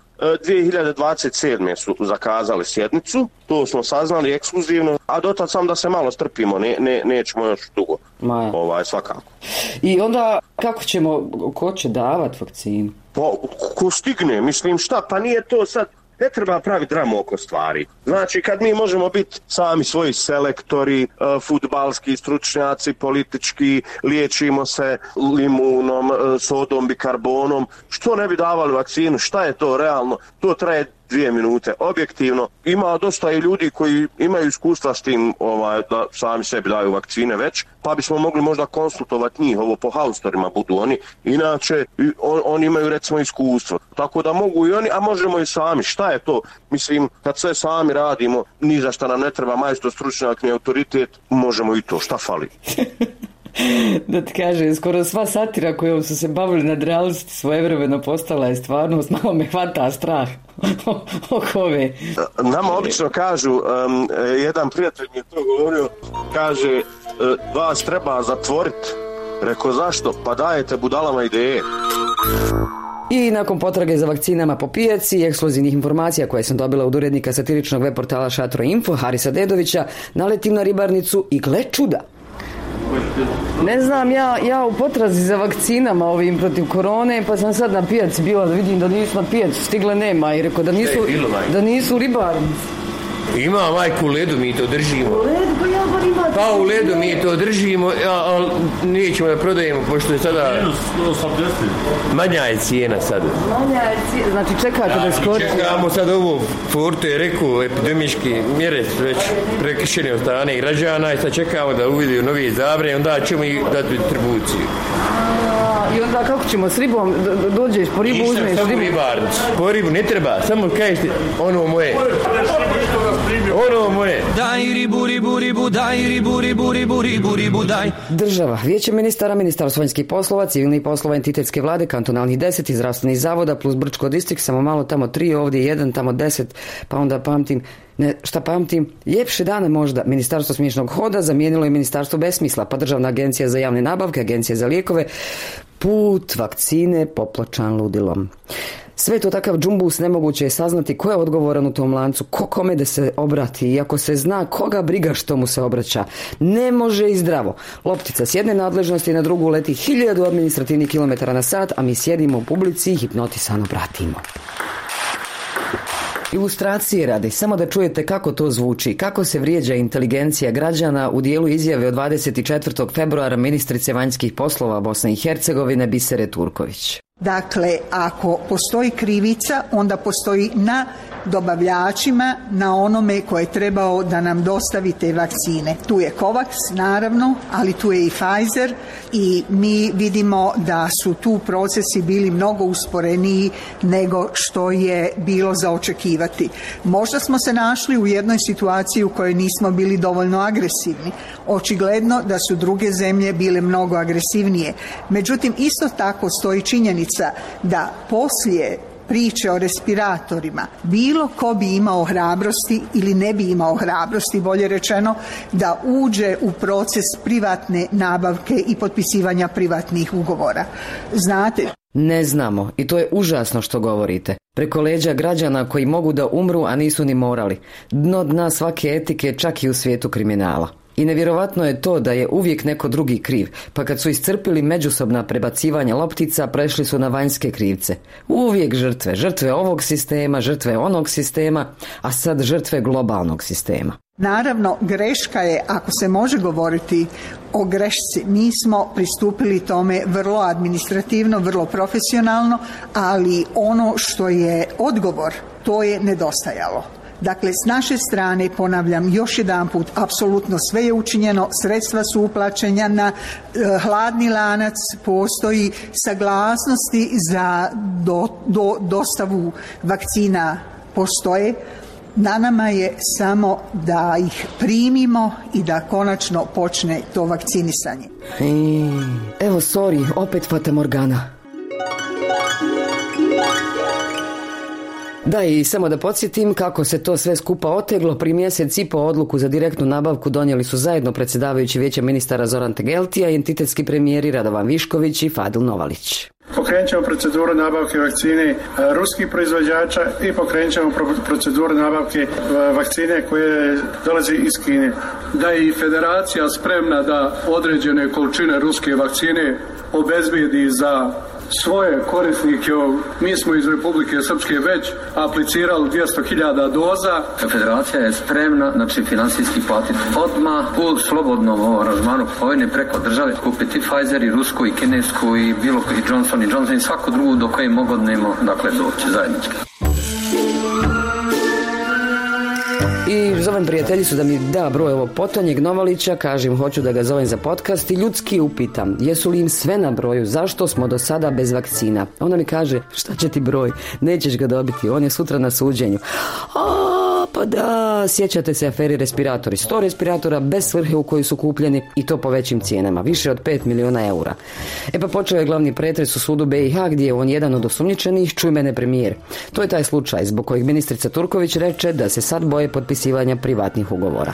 2027. su zakazali sjednicu, to smo saznali ekskluzivno, a dotad sam da se malo strpimo, nećemo još dugo, svakako. I onda ko će davat vakcinu? Pa, ko stigne, mislim šta, pa nije to sad, ne treba praviti dramu oko stvari. Znači, kad mi možemo biti sami svoji selektori, fudbalski stručnjaci, politički, liječimo se limunom, sodom, bikarbonom, što ne bi davali vakcinu, šta je to realno? To traje 2 minute. Objektivno, ima dosta i ljudi koji imaju iskustva s tim da sami sebi daju vakcine već, pa bismo mogli možda konsultovati njih, po haustorima budu oni. Inače, oni imaju recimo iskustvo. Tako da mogu i oni, a možemo i sami. Šta je to? Mislim, kad sve sami radimo, ni za šta nam ne treba majstor, stručnjak, ni autoritet, možemo i to. Šta fali? Da ti kažem, skoro sva satira kojom su se bavili nadrealnosti svojevremeno postala je stvarnost, malo me hvata strah oko ove. Nama obično kažu, jedan prijatelj mi je to govorio, kaže, vas treba zatvoriti. Rekao, zašto? Pa dajete budalama ideje. I nakon potrage za vakcinama po pijaci i ekskluzivnih informacija koje sam dobila od urednika satiričnog web portala Šatro Info, Harisa Dedovića, naletim na ribarnicu i gle čuda. Ne znam, ja u potrazi za vakcinama ovim protiv korone, pa sam sad na pijaci bila da vidim da nisu na pijaci stigle, nema, i rekao da nisu u ribarnici. Ima, majku, u ledu mi to držimo. Pa u ledu mi to držimo, ali nećemo da prodajemo, pošto je sada... Manja je cijena sada. Znači čekate da skoči. Čekamo sad ovo, Forte je rekao, epidemički mjere su već prekršene od strane građana i sad čekamo da uvidio novi zabrane, onda ćemo ih dati distribuciju. I onda kako ćemo s ribom, dođeš po ribu, uzmeš ribu? Po ribu ne treba, samo kažete ono moje. ono moje. Daj ribu, ribu, ribu, daj ribu, ribu, ribu, ribu, ribu, daj. Država, vijeće ministara, ministarstvo vanjskih poslova, civilnih poslova entitetske vlade, kantonalnih 10 i zdravstvenih zavoda plus Brčko distrikt, samo malo tamo 3, ovdje 1, tamo 10, pa onda pamtim, ljepše dane možda. Ministarstvo smiješnog hoda zamijenilo je ministarstvo besmisla, pa Državna agencija za javne nabavke, agencija za lijekove, put vakcine popločan ludilom. Sve to takav džumbus, nemoguće je saznati ko je odgovoran u tom lancu, ko kome da se obrati, i ako se zna koga briga što mu se obraća. Ne može i zdravo. Loptica s jedne nadležnosti na drugu leti 1000 administrativnih kilometara na sat, a mi sjedimo u publici i hipnotisano pratimo. Ilustracije radi, samo da čujete kako to zvuči, kako se vrijeđa inteligencija građana u dijelu izjave od 24. februara ministrice vanjskih poslova Bosne i Hercegovine Bisere Turković. Dakle, ako postoji krivica, onda postoji na dobavljačima, na onome koje je trebao da nam dostavi te vakcine. Tu je Covax, naravno, ali tu je i Pfizer i mi vidimo da su tu procesi bili mnogo usporeniji nego što je bilo za očekivati. Možda smo se našli u jednoj situaciji u kojoj nismo bili dovoljno agresivni. Očigledno da su druge zemlje bile mnogo agresivnije. Međutim, isto tako stoji činjenica da poslije priče o respiratorima bilo ko bi imao hrabrosti ili ne bi imao hrabrosti, bolje rečeno, da uđe u proces privatne nabavke i potpisivanja privatnih ugovora. Znate? Ne znamo, i to je užasno što govorite. Preko leđa građana koji mogu da umru, a nisu ni morali. Dno dna svake etike, čak i u svijetu kriminala. I nevjerovatno je to da je uvijek neko drugi kriv, pa kad su iscrpili međusobna prebacivanja loptica, prešli su na vanjske krivce. Uvijek žrtve ovog sistema, žrtve onog sistema, a sad žrtve globalnog sistema. Naravno, greška je, ako se može govoriti o grešci, mi smo pristupili tome vrlo administrativno, vrlo profesionalno, ali ono što je odgovor, to je nedostajalo. Dakle, s naše strane, ponavljam još jedanput, apsolutno sve je učinjeno, sredstva su uplaćena na hladni lanac, postoji saglasnosti za dostavu vakcina postoje. Na nama je samo da ih primimo i da konačno počne to vakcinisanje. Evo, sorry, opet Fata Morgana. Da, i samo da podsjetim kako se to sve skupa oteglo. Prije mjesec i po odluku za direktnu nabavku donijeli su zajedno predsjedavajući vijeća ministara Zoran Tegeltija i entitetski premijeri Radovan Višković i Fadil Novalić. Pokrenut ćemo proceduru nabavke vakcine ruskih proizvođača i pokrenut ćemo proceduru nabavke vakcine koje dolazi iz Kine. Da je i federacija spremna da određene količine ruske vakcine obezbijedi za svoje korisnike. Mi smo iz Republike Srpske već aplicirali 200.000 doza. Federacija je spremna, znači financijski platiti odmah u slobodnom aranžmanu kupovine preko države, kupiti Pfizer i rusku i kinesku i bilo i Johnson i svaku drugu do koje mogodnemo, dakle, doći zajednički. I zovem prijateljicu da mi da broj ovog potonjeg Novalića, kažem hoću da ga zovem za podcast i ljudski upitam jesu li im sve na broju, zašto smo do sada bez vakcina. Ona mi kaže, šta će ti broj, nećeš ga dobiti, on je sutra na suđenju. Pa da, sjećate se aferi respiratori, 100 respiratora bez svrhe u koji su kupljeni i to po većim cijenama, više od 5 miliona eura. Pa počeo je glavni pretres u sudu BiH gdje je on jedan od osumnjičenih, čuj mene premijer. To je taj slučaj zbog kojeg ministrica Turković reče da se sad boje potpisivanja privatnih ugovora.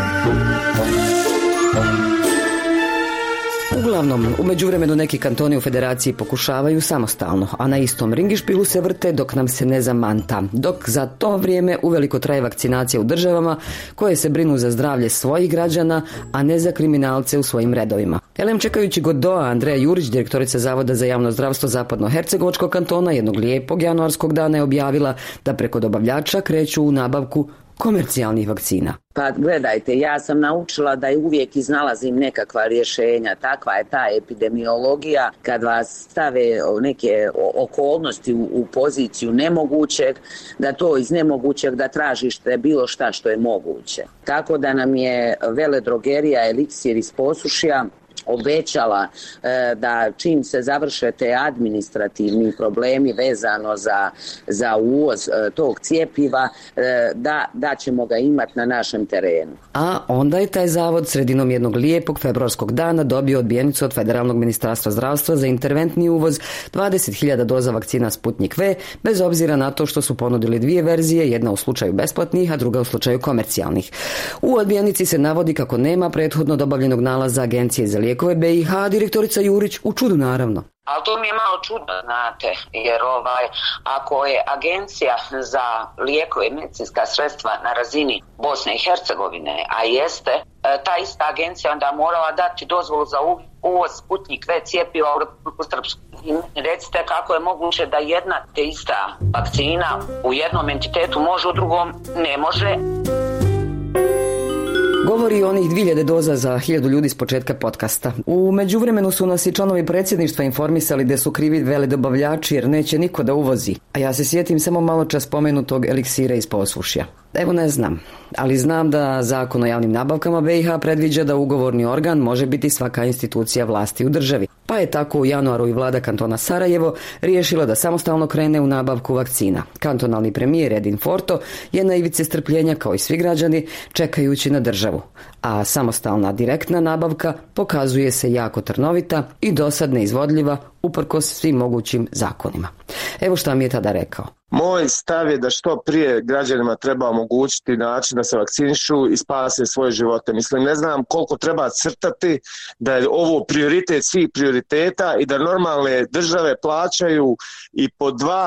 Uglavnom, u međuvremenu neki kantoni u federaciji pokušavaju samostalno, a na istom ringišpilu se vrte dok nam se ne zamanta. Dok za to vrijeme uveliko traje vakcinacija u državama koje se brinu za zdravlje svojih građana, a ne za kriminalce u svojim redovima. Elem, čekajući Godoa, Andreja Jurić, direktorica Zavoda za javno zdravstvo Zapadno-Hercegovačkog kantona, jednog lijepog januarskog dana je objavila da preko dobavljača kreću u nabavku komercijalnih vakcina. Pa gledajte, ja sam naučila da uvijek iznalazim nekakva rješenja. Takva je ta epidemiologija kad vas stave neke okolnosti u poziciju nemogućeg, da to iz nemogućeg da tražište bilo šta što je moguće. Tako da nam je veledrogerija Eliksir iz Posušja obećala da čim se završe te administrativni problemi vezano za uvoz tog cjepiva, da ćemo ga imati na našem terenu. A onda je taj zavod sredinom jednog lijepog februarskog dana dobio odbijenicu od Federalnog ministarstva zdravstva za interventni uvoz 20.000 doza vakcina Sputnik V, bez obzira na to što su ponudili dvije verzije, jedna u slučaju besplatnih, a druga u slučaju komercijalnih. U odbijenici se navodi kako nema prethodno dobavljenog nalaza Agencije za lijekove BiH, direktorica Jurić u čudu naravno. Ali to mi je malo čudno, znate, jer ako je Agencija za lijekove i medicinska sredstva na razini Bosne i Hercegovine, a jeste, ta ista agencija onda morala dati dozvolu za uvoz Sputnik V cjepiva u Republiku Srpsku. Recite kako je moguće da jedna te ista vakcina u jednom entitetu može, u drugom ne može. Govori o onih 2000 doza za 1000 ljudi s početka podcasta. U međuvremenu su nas i članovi predsjedništva informisali da su krivi veledobavljači jer neće niko da uvozi. A ja se sjetim samo malo čas spomenutog eliksira iz Posušja. Evo ne znam, ali znam da Zakon o javnim nabavkama BiH predviđa da ugovorni organ može biti svaka institucija vlasti u državi. Pa je tako u januaru i vlada kantona Sarajevo riješila da samostalno krene u nabavku vakcina. Kantonalni premijer Edin Forto je na ivici strpljenja kao i svi građani čekajući na državu. A samostalna direktna nabavka pokazuje se jako trnovita i dosad neizvodljiva uprkos svim mogućim zakonima. Evo šta mi je tada rekao. Moj stav je da što prije građanima treba omogućiti način da se vakcinišu i spase svoje živote. Mislim, ne znam koliko treba crtati da je ovo prioritet svih prioriteta i da normalne države plaćaju i po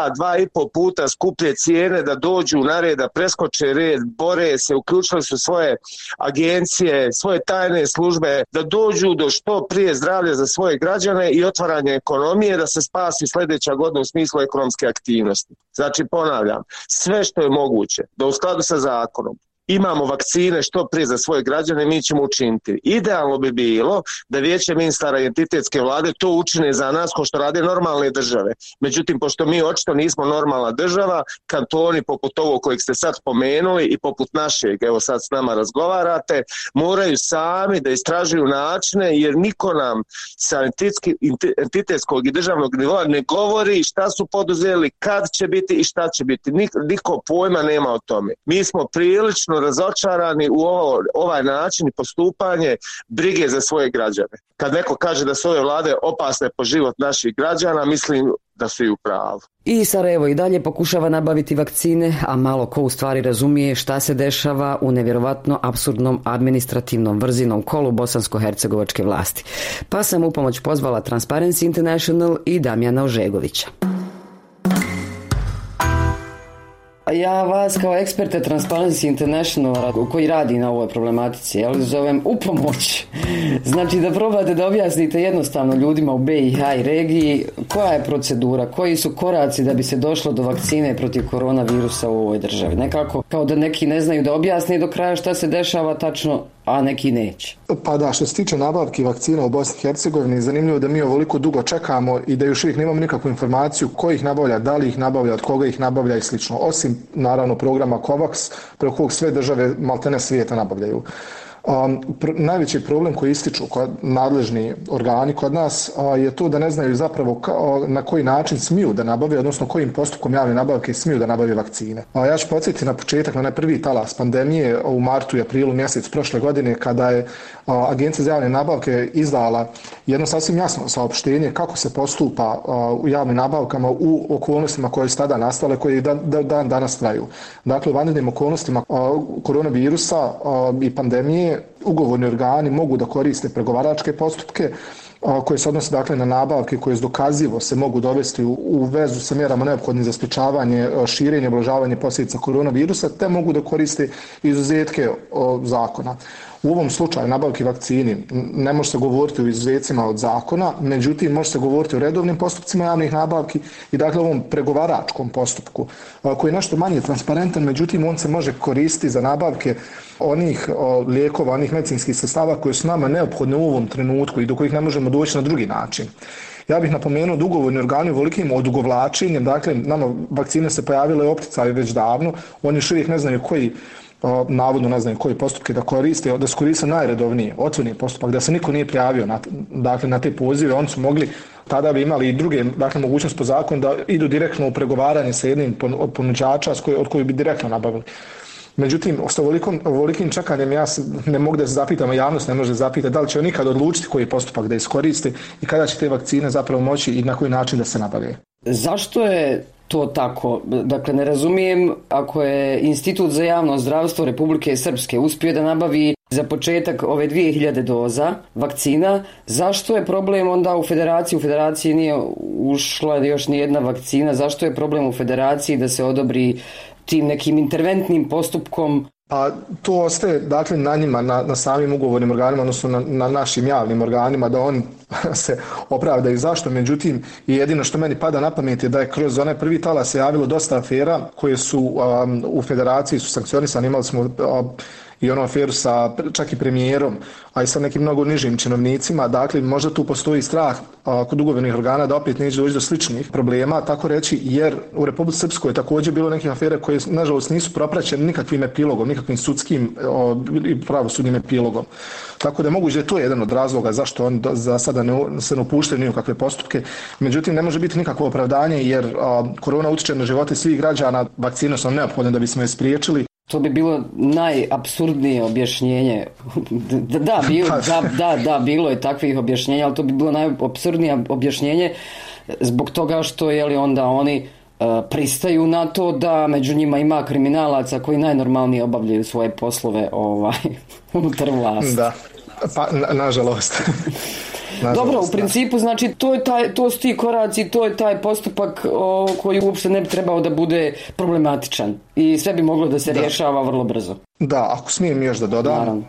2,5 puta skuplje cijene da dođu na red, da preskoče red, bore se, uključili su svoje agencije, svoje tajne službe, da dođu do što prije zdravlja za svoje građane i otvaranje ekonomije, da se spasi sljedeća godina u smislu ekonomske aktivnosti. Znači, ponavljam, sve što je moguće da u skladu sa zakonom imamo vakcine što prije za svoje građane, mi ćemo učiniti. Idealno bi bilo da vijeće ministara i entitetske vlade to učine za nas kao što rade normalne države. Međutim, pošto mi očito nismo normalna država, kantoni poput ovog kojeg ste sad spomenuli i poput našeg, evo sad s nama razgovarate, moraju sami da istražuju načine, jer niko nam sa entitetskog i državnog nivoa ne govori šta su poduzeli, kad će biti i šta će biti. Niko pojma nema o tome. Mi smo prilično razočarani u ovaj način i postupanje brige za svoje građane. Kad neko kaže da su ove vlade opasne po život naših građana, mislim da su i u pravu. I Sarajevo i dalje pokušava nabaviti vakcine, a malo ko u stvari razumije šta se dešava u nevjerovatno apsurdnom administrativnom vrzinom kolu bosansko-hercegovačke vlasti. Pa sam u pomoć pozvala Transparency International i Damjana Ožegovića. Ja vas kao eksperte Transparency International koji radi na ovoj problematici, zovem u pomoć. Znači da probate da objasnite jednostavno ljudima u BiH i regiji koja je procedura, koji su koraci da bi se došlo do vakcine protiv koronavirusa u ovoj državi. Nekako kao da neki ne znaju da objasne do kraja šta se dešava tačno, a neki neće. Pa da, što se tiče nabavki vakcina u Bosni i Hercegovini, zanimljivo da mi ovoliko dugo čekamo i da još uvijek nemamo nikakvu informaciju ko ih nabavlja, da li ih nabavlja, od koga ih nabavlja i slično. Osim, naravno, programa COVAX, preko kojeg sve države maltene svijeta nabavljaju. Najveći problem koji ističu kod nadležni organi kod nas je to da ne znaju zapravo na koji način smiju da nabave, odnosno kojim postupkom javne nabavke smiju da nabave vakcine. Ja ću podsjetiti na početak, na onaj prvi talas pandemije u martu i aprilu mjesec prošle godine, kada je Agencija za javne nabavke izdala jedno sasvim jasno saopštenje kako se postupa u javnim nabavkama u okolnostima koje su tada nastale, koje dan danas traju. Dakle, u vanrednim okolnostima koronavirusa i pandemije ugovorni organi mogu da koriste pregovaračke postupke koje se odnose dakle na nabavke koje dokazivo se mogu dovesti u vezu sa mjerama neophodnim za sprječavanje, širenje, ublažavanje posljedica koronavirusa, te mogu da koriste izuzetke zakona. U ovom slučaju nabavki vakcini ne može se govoriti o izuzetcima od zakona, međutim može se govoriti o redovnim postupcima javnih nabavki i dakle ovom pregovaračkom postupku koji je nešto manje transparentan, međutim on se može koristiti za nabavke onih lijekova, onih medicinskih sredstava koje su nama neophodne u ovom trenutku i do kojih ne možemo doći na drugi način. Ja bih napomenuo da ugovorni organi velikim odugovlačenjem, dakle nama vakcine se pojavile opticali već davno, oni još uvijek ne znaju koji navodno ne znaju koji postupke da koriste, da su koristili najredovniji, otvoreni postupak, da se niko nije prijavio na te pozive, oni su mogli, tada bi imali i druge, dakle, mogućnost po zakonu da idu direktno u pregovaranje sa jednim od ponuđača od kojih bi direktno nabavili. Međutim, s ovolikim čekanjem ja ne mogu da se zapitam, a javnost ne može zapitati da li će nikad odlučiti koji postupak da iskoriste i kada će te vakcine zapravo moći i na koji način da se nabave. Zašto je to tako? Dakle, ne razumijem, ako je Institut za javno zdravstvo Republike Srpske uspio da nabavi za početak ove 2000 doza vakcina, zašto je problem onda u Federaciji? U Federaciji nije ušla još ni jedna vakcina, zašto je problem u Federaciji da se odobri tim nekim interventnim postupkom? A to ostaje, dakle, na njima, na samim ugovornim organima, odnosno na našim javnim organima, da oni se opravdaju zašto. Međutim, jedino što meni pada na pamet je da je kroz onaj prvi talas se javilo dosta afera koje su u Federaciji su sankcionisane. Imali smo i onu aferu sa čak i premijerom, a i sa nekim mnogo nižim činovnicima. Dakle, možda tu postoji strah kod ugovornih organa da opet neće doći do sličnih problema, tako reći, jer u Republici Srpskoj je također bilo nekih afera koje, nažalost, nisu propraćene nikakvim epilogom, nikakvim sudskim i pravosudnim epilogom. Tako da je moguće da je to jedan od razloga zašto oni za sada se ne upuštaju ni u kakve postupke. Međutim, ne može biti nikakvo opravdanje jer korona utječe na živote svih građana, vakcine su neophodne da bismo je spriječili. To bi bilo najapsurdnije objašnjenje. Bilo je takvih objašnjenja, ali to bi bilo najapsurdnije objašnjenje zbog toga što onda oni pristaju na to da među njima ima kriminalaca koji najnormalnije obavljaju svoje poslove unutar vlasti. Da, pa nažalost. Dobro, u principu, znači, to su ti koraci, to je taj postupak koji uopšte ne bi trebao da bude problematičan i sve bi moglo da se rješava vrlo brzo. Da, ako smijem još da dodam,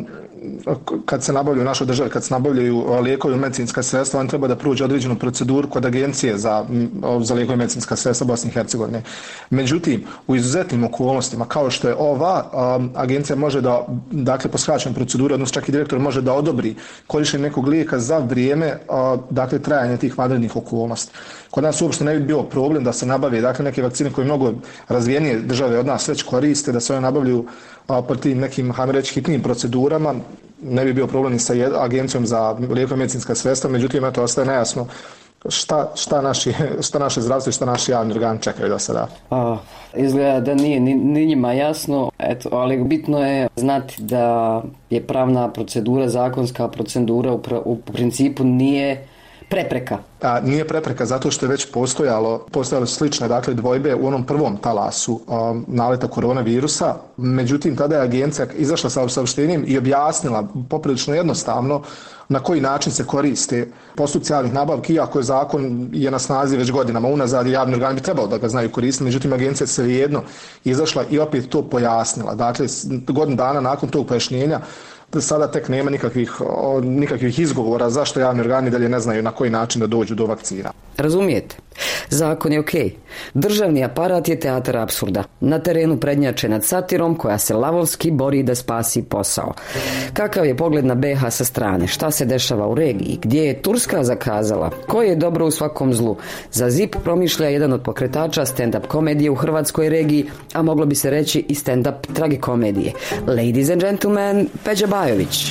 kad se nabavljaju u našoj državi, kad se nabavljaju lijekovi i medicinska sredstva, on treba da prođe određenu proceduru kod agencije za lijekovi i medicinska sredstva Bosne i Hercegovine. Međutim, u izuzetnim okolnostima, kao što je ova, agencija može da, dakle, po skraćenoj proceduri, odnosno čak i direktor može da odobri korištenje nekog lijeka za vrijeme, dakle, trajanja tih vanrednih okolnosti. Kod nas uopšte ne bi bio problem da se nabave, dakle, neke vakcine koje mnogo razvijenije države od nas već koriste, da se one nabavljaju po tim nekim, hajmo reći, hitnim procedurama. Ne bi bio problem ni sa agencijom za lijekove i medicinska sredstva, međutim, to ostaje nejasno šta naše zdravstvo i šta naši javni organi čekaju da se da. Izgleda da nije ni njima jasno, ali bitno je znati da je pravna procedura, zakonska procedura u principu nije prepreka. Nije prepreka zato što je već postojale slične, dakle, dvojbe u onom prvom talasu naleta koronavirusa. Međutim, tada je agencija izašla sa saopštenjem i objasnila poprilično jednostavno na koji način se koriste postupci javnih nabavki, iako je zakon na snazi već godinama unazad i javni organi bi trebalo da ga znaju koristiti. Međutim, agencija se jedno izašla i opet to pojasnila. Dakle, godinu dana nakon tog pojašnjenja sada tek nema nikakvih izgovora zašto javni organi dalje ne znaju na koji način da dođu do vakcina. Razumijete? Zakon je okej. Državni aparat je teatar apsurda. Na terenu prednjače nad satirom koja se lavovski bori da spasi posao. Kakav je pogled na BiH sa strane? Šta se dešava u regiji? Gdje je Turska zakazala? Koje je dobro u svakom zlu? Za ZIP promišlja jedan od pokretača stand-up komedije u hrvatskoj regiji, a moglo bi se reći i stand-up tragikomedije. Ladies and gentlemen, Peđa Bajović.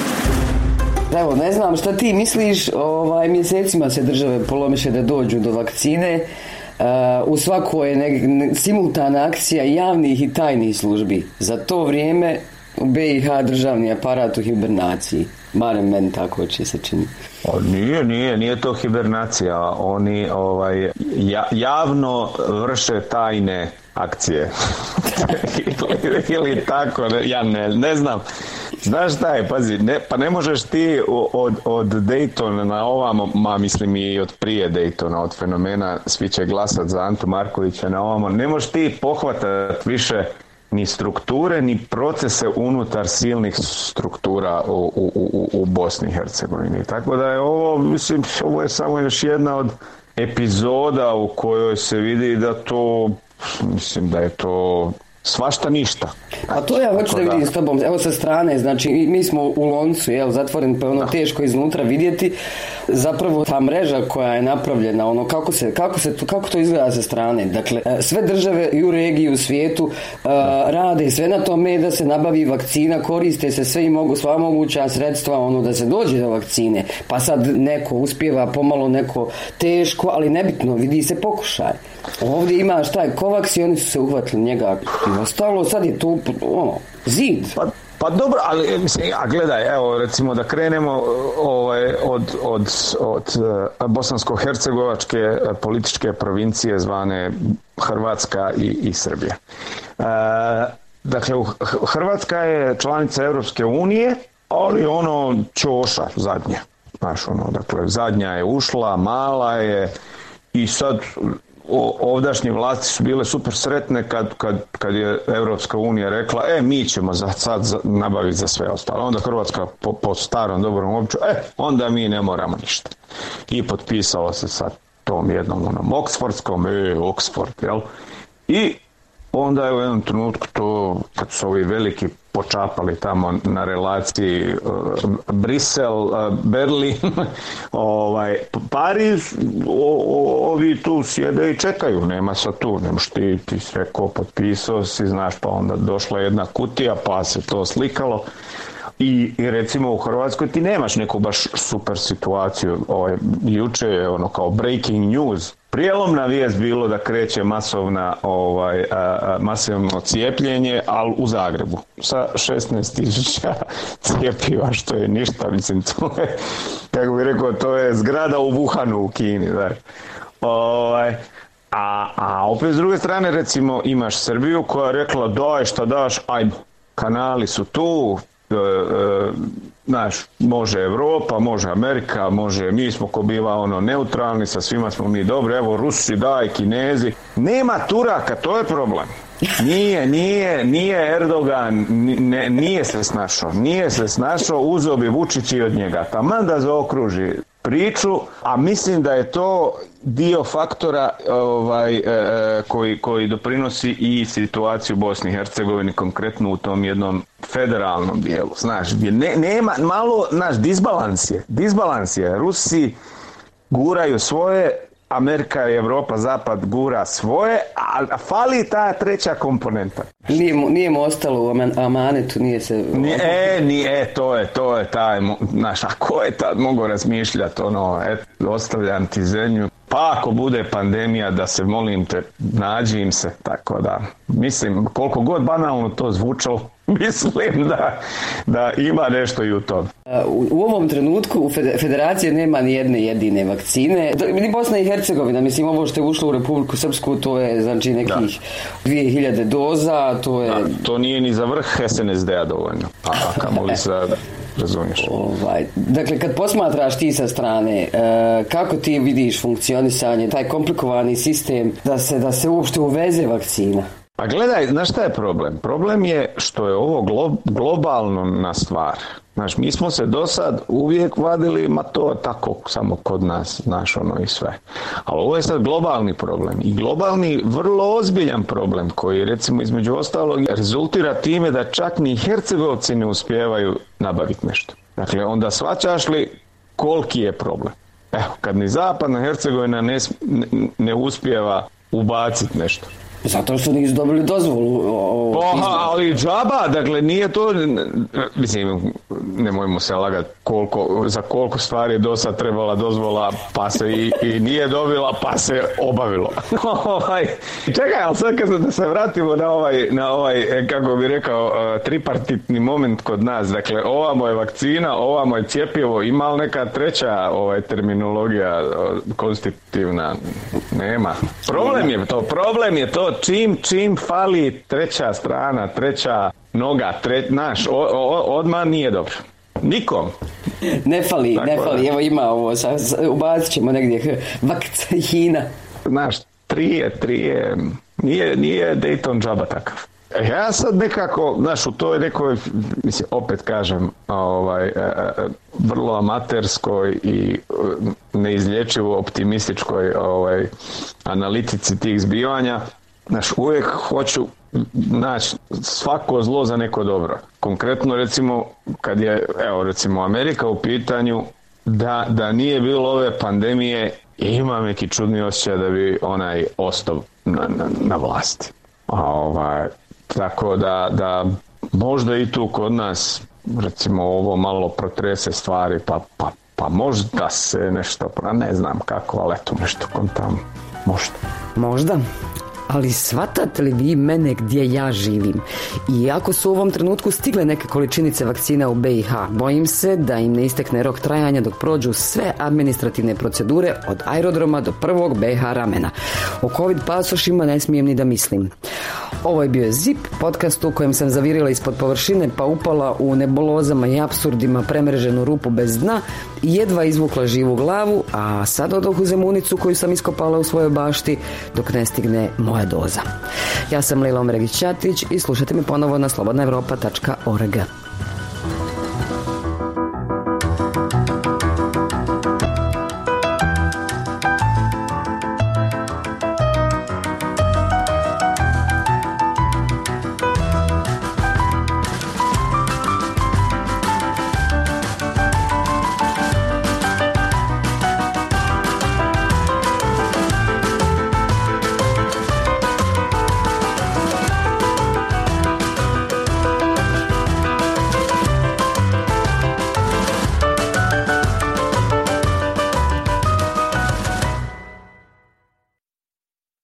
Evo, ne znam šta ti misliš, mjesecima se države polomiše da dođu do vakcine, u svakoj je simultana akcija javnih i tajnih službi. Za to vrijeme u BiH državni aparat u hibernaciji, barem meni tako će se čini. Nije to hibernacija, oni javno vrše tajne akcije. Ili tako, ja ne znam. Znaš šta je, pazi, pa ne možeš ti od Daytona na ovamo, mislim i od prije Daytona, od fenomena svi će glasat za Antu Markovića na ovamo, ne možeš ti pohvatati više ni strukture, ni procese unutar silnih struktura u Bosni i Hercegovini. Tako da je ovo je samo još jedna od epizoda u kojoj se vidi da to, mislim da je to svašta ništa. A to ja hoću da vidim s tobom, evo sa strane, znači mi smo u loncu, zatvoren, pa ono teško iznutra vidjeti, zapravo ta mreža koja je napravljena, ono kako to izgleda sa strane. Dakle, sve države i u regiji, u svijetu rade sve na tome da se nabavi vakcina, koriste se sva moguća sredstva, ono da se dođe do vakcine, pa sad neko uspijeva pomalo, neko teško, ali nebitno, vidi se pokušaj. Ovdje imaš taj Covax i oni su se uhvatili njega i ostalo, sad je tu zid. Pa dobro, ali mislim, gledaj, evo recimo da krenemo od bosansko-hercegovačke političke provincije zvane Hrvatska i Srbija. Dakle, Hrvatska je članica Europske unije, ali ćoša zadnja. Znaš, dakle, zadnja je ušla, mala je i sad ovdašnje vlasti su bile super sretne kad je Europska unija rekla mi ćemo sad nabaviti za sve ostalo. Onda Hrvatska po starom dobrom običaju, onda mi ne moramo ništa. I potpisalo se sa tom jednom Oxfordskom, Oxford, jel? I onda je u jednom trenutku to, kad su ovi veliki počapali tamo na relaciji Brisel, Berlin, Pariz, ovi tu sjede i čekaju, nema sad tu, nemaš ti si rekao, potpisao si, znaš, pa onda došla jedna kutija, pa se to slikalo. I recimo u Hrvatskoj ti nemaš neku baš super situaciju. Juče je kao breaking news, prijelomna vijest bilo da kreće masovno cijepljenje, ali u Zagrebu sa 16.000 cijepiva, što je ništa, mislim, to je, kako bih rekao, to je zgrada u Wuhanu u Kini, znači. A opet s druge strane recimo imaš Srbiju koja je rekla daj šta daš, ajmo, kanali su tu, može Europa, može Amerika, mi smo ko biva neutralni, sa svima smo mi dobri, evo Rusi daj, Kinezi, nema Turaka, to je problem. Nije Erdogan, nije se snašao, uzeo bi Vučić i od njega, taman da zaokruži priču, a mislim da je to dio faktora koji doprinosi i situaciju u Bosni i Hercegovini, konkretno u tom jednom federalnom dijelu. Znaš, gdje nema malo, disbalans je. Rusi guraju svoje, Amerika i Europa, Zapad gura svoje, a fali ta treća komponenta. Nije mu ostalo u amanetu, nije se... To je taj, znaš, a ko je tad mogao razmišljati, ostavljam ti zemlju, pa ako bude pandemija da se, molim te, nađi im se, tako da, mislim, koliko god banalno to zvučalo, mislim da ima nešto i u tom. U ovom trenutku u Federaciji nema ni jedne jedine vakcine. Ni Bosna i Hercegovina, mislim, ovo što je ušlo u Republiku Srpsku, to je znači nekih 2000 doza, to je... to nije ni za vrh SNSD-a dovoljno, a kamoli za... Razumiješ. Dakle, kad posmatraš ti sa strane, kako ti vidiš funkcionisanje, taj komplikovani sistem da se uopšte uveze vakcina? Pa gledaj, znaš šta je problem? Problem je što je ovo globalno na stvar. Znaš, mi smo se do sad uvijek vadili, ma to tako samo kod nas, znaš, i sve. Ali ovo je sad globalni problem i globalni, vrlo ozbiljan problem koji, recimo, između ostalog rezultira time da čak ni Hercegovci ne uspijevaju nabaviti nešto. Dakle, onda shvaćaš li koliki je problem? Evo, kad ni Zapadna Hercegovina ne uspijeva ubaciti nešto. Zato što nisu dobili dozvolu. Ali džaba, dakle nije to, mislim, nemojmo se lagati za koliko stvari je do sad trebala dozvola, pa se i nije dobila, pa se obavilo. Čekaj, ali sad kad se vratimo na ovaj, kako bi rekao, tripartitni moment kod nas, dakle, ovamo je vakcina, ovamo je cjepivo, ima li neka treća terminologija konstitutivna? Nema. Problem je to čim fali treća strana, treća noga, odmah nije dobro. Nikom. Ne fali, evo ima ovo, ubacit ćemo negdje vakcina. Znaš, trije, nije Dayton džaba takav. Ja sad nekako, znaš, u toj nekoj, mislim, opet kažem, vrlo amaterskoj i neizlječivo optimističkoj analitici tih zbivanja, znaš, uvijek hoću Znači, svako zlo za neko dobro. Konkretno, recimo, kad je, recimo, Amerika u pitanju, da nije bilo ove pandemije, imam neki čudni osjećaj da bi onaj ostao na vlasti. Tako da možda i tu kod nas, recimo, ovo malo protrese stvari, pa možda se nešto, ne znam kako, ali eto nešto kontam, Možda. Ali shvatate li vi mene gdje ja živim? I ako su u ovom trenutku stigle neke količinice vakcina u BiH, bojim se da im ne istekne rok trajanja dok prođu sve administrativne procedure od aerodroma do prvog BiH ramena. O COVID pasošima ne smijem ni da mislim. Ovo je bio ZIP, podcast u kojem sam zavirila ispod površine pa upala u nebulozama i apsurdima premreženu rupu bez dna i jedva izvukla živu glavu, a sad odoh u zemunicu koju sam iskopala u svojoj bašti dok ne stigne moja doza. Ja sam Lila Omregić-Ćatić i slušajte me ponovo na slobodnaevropa.org.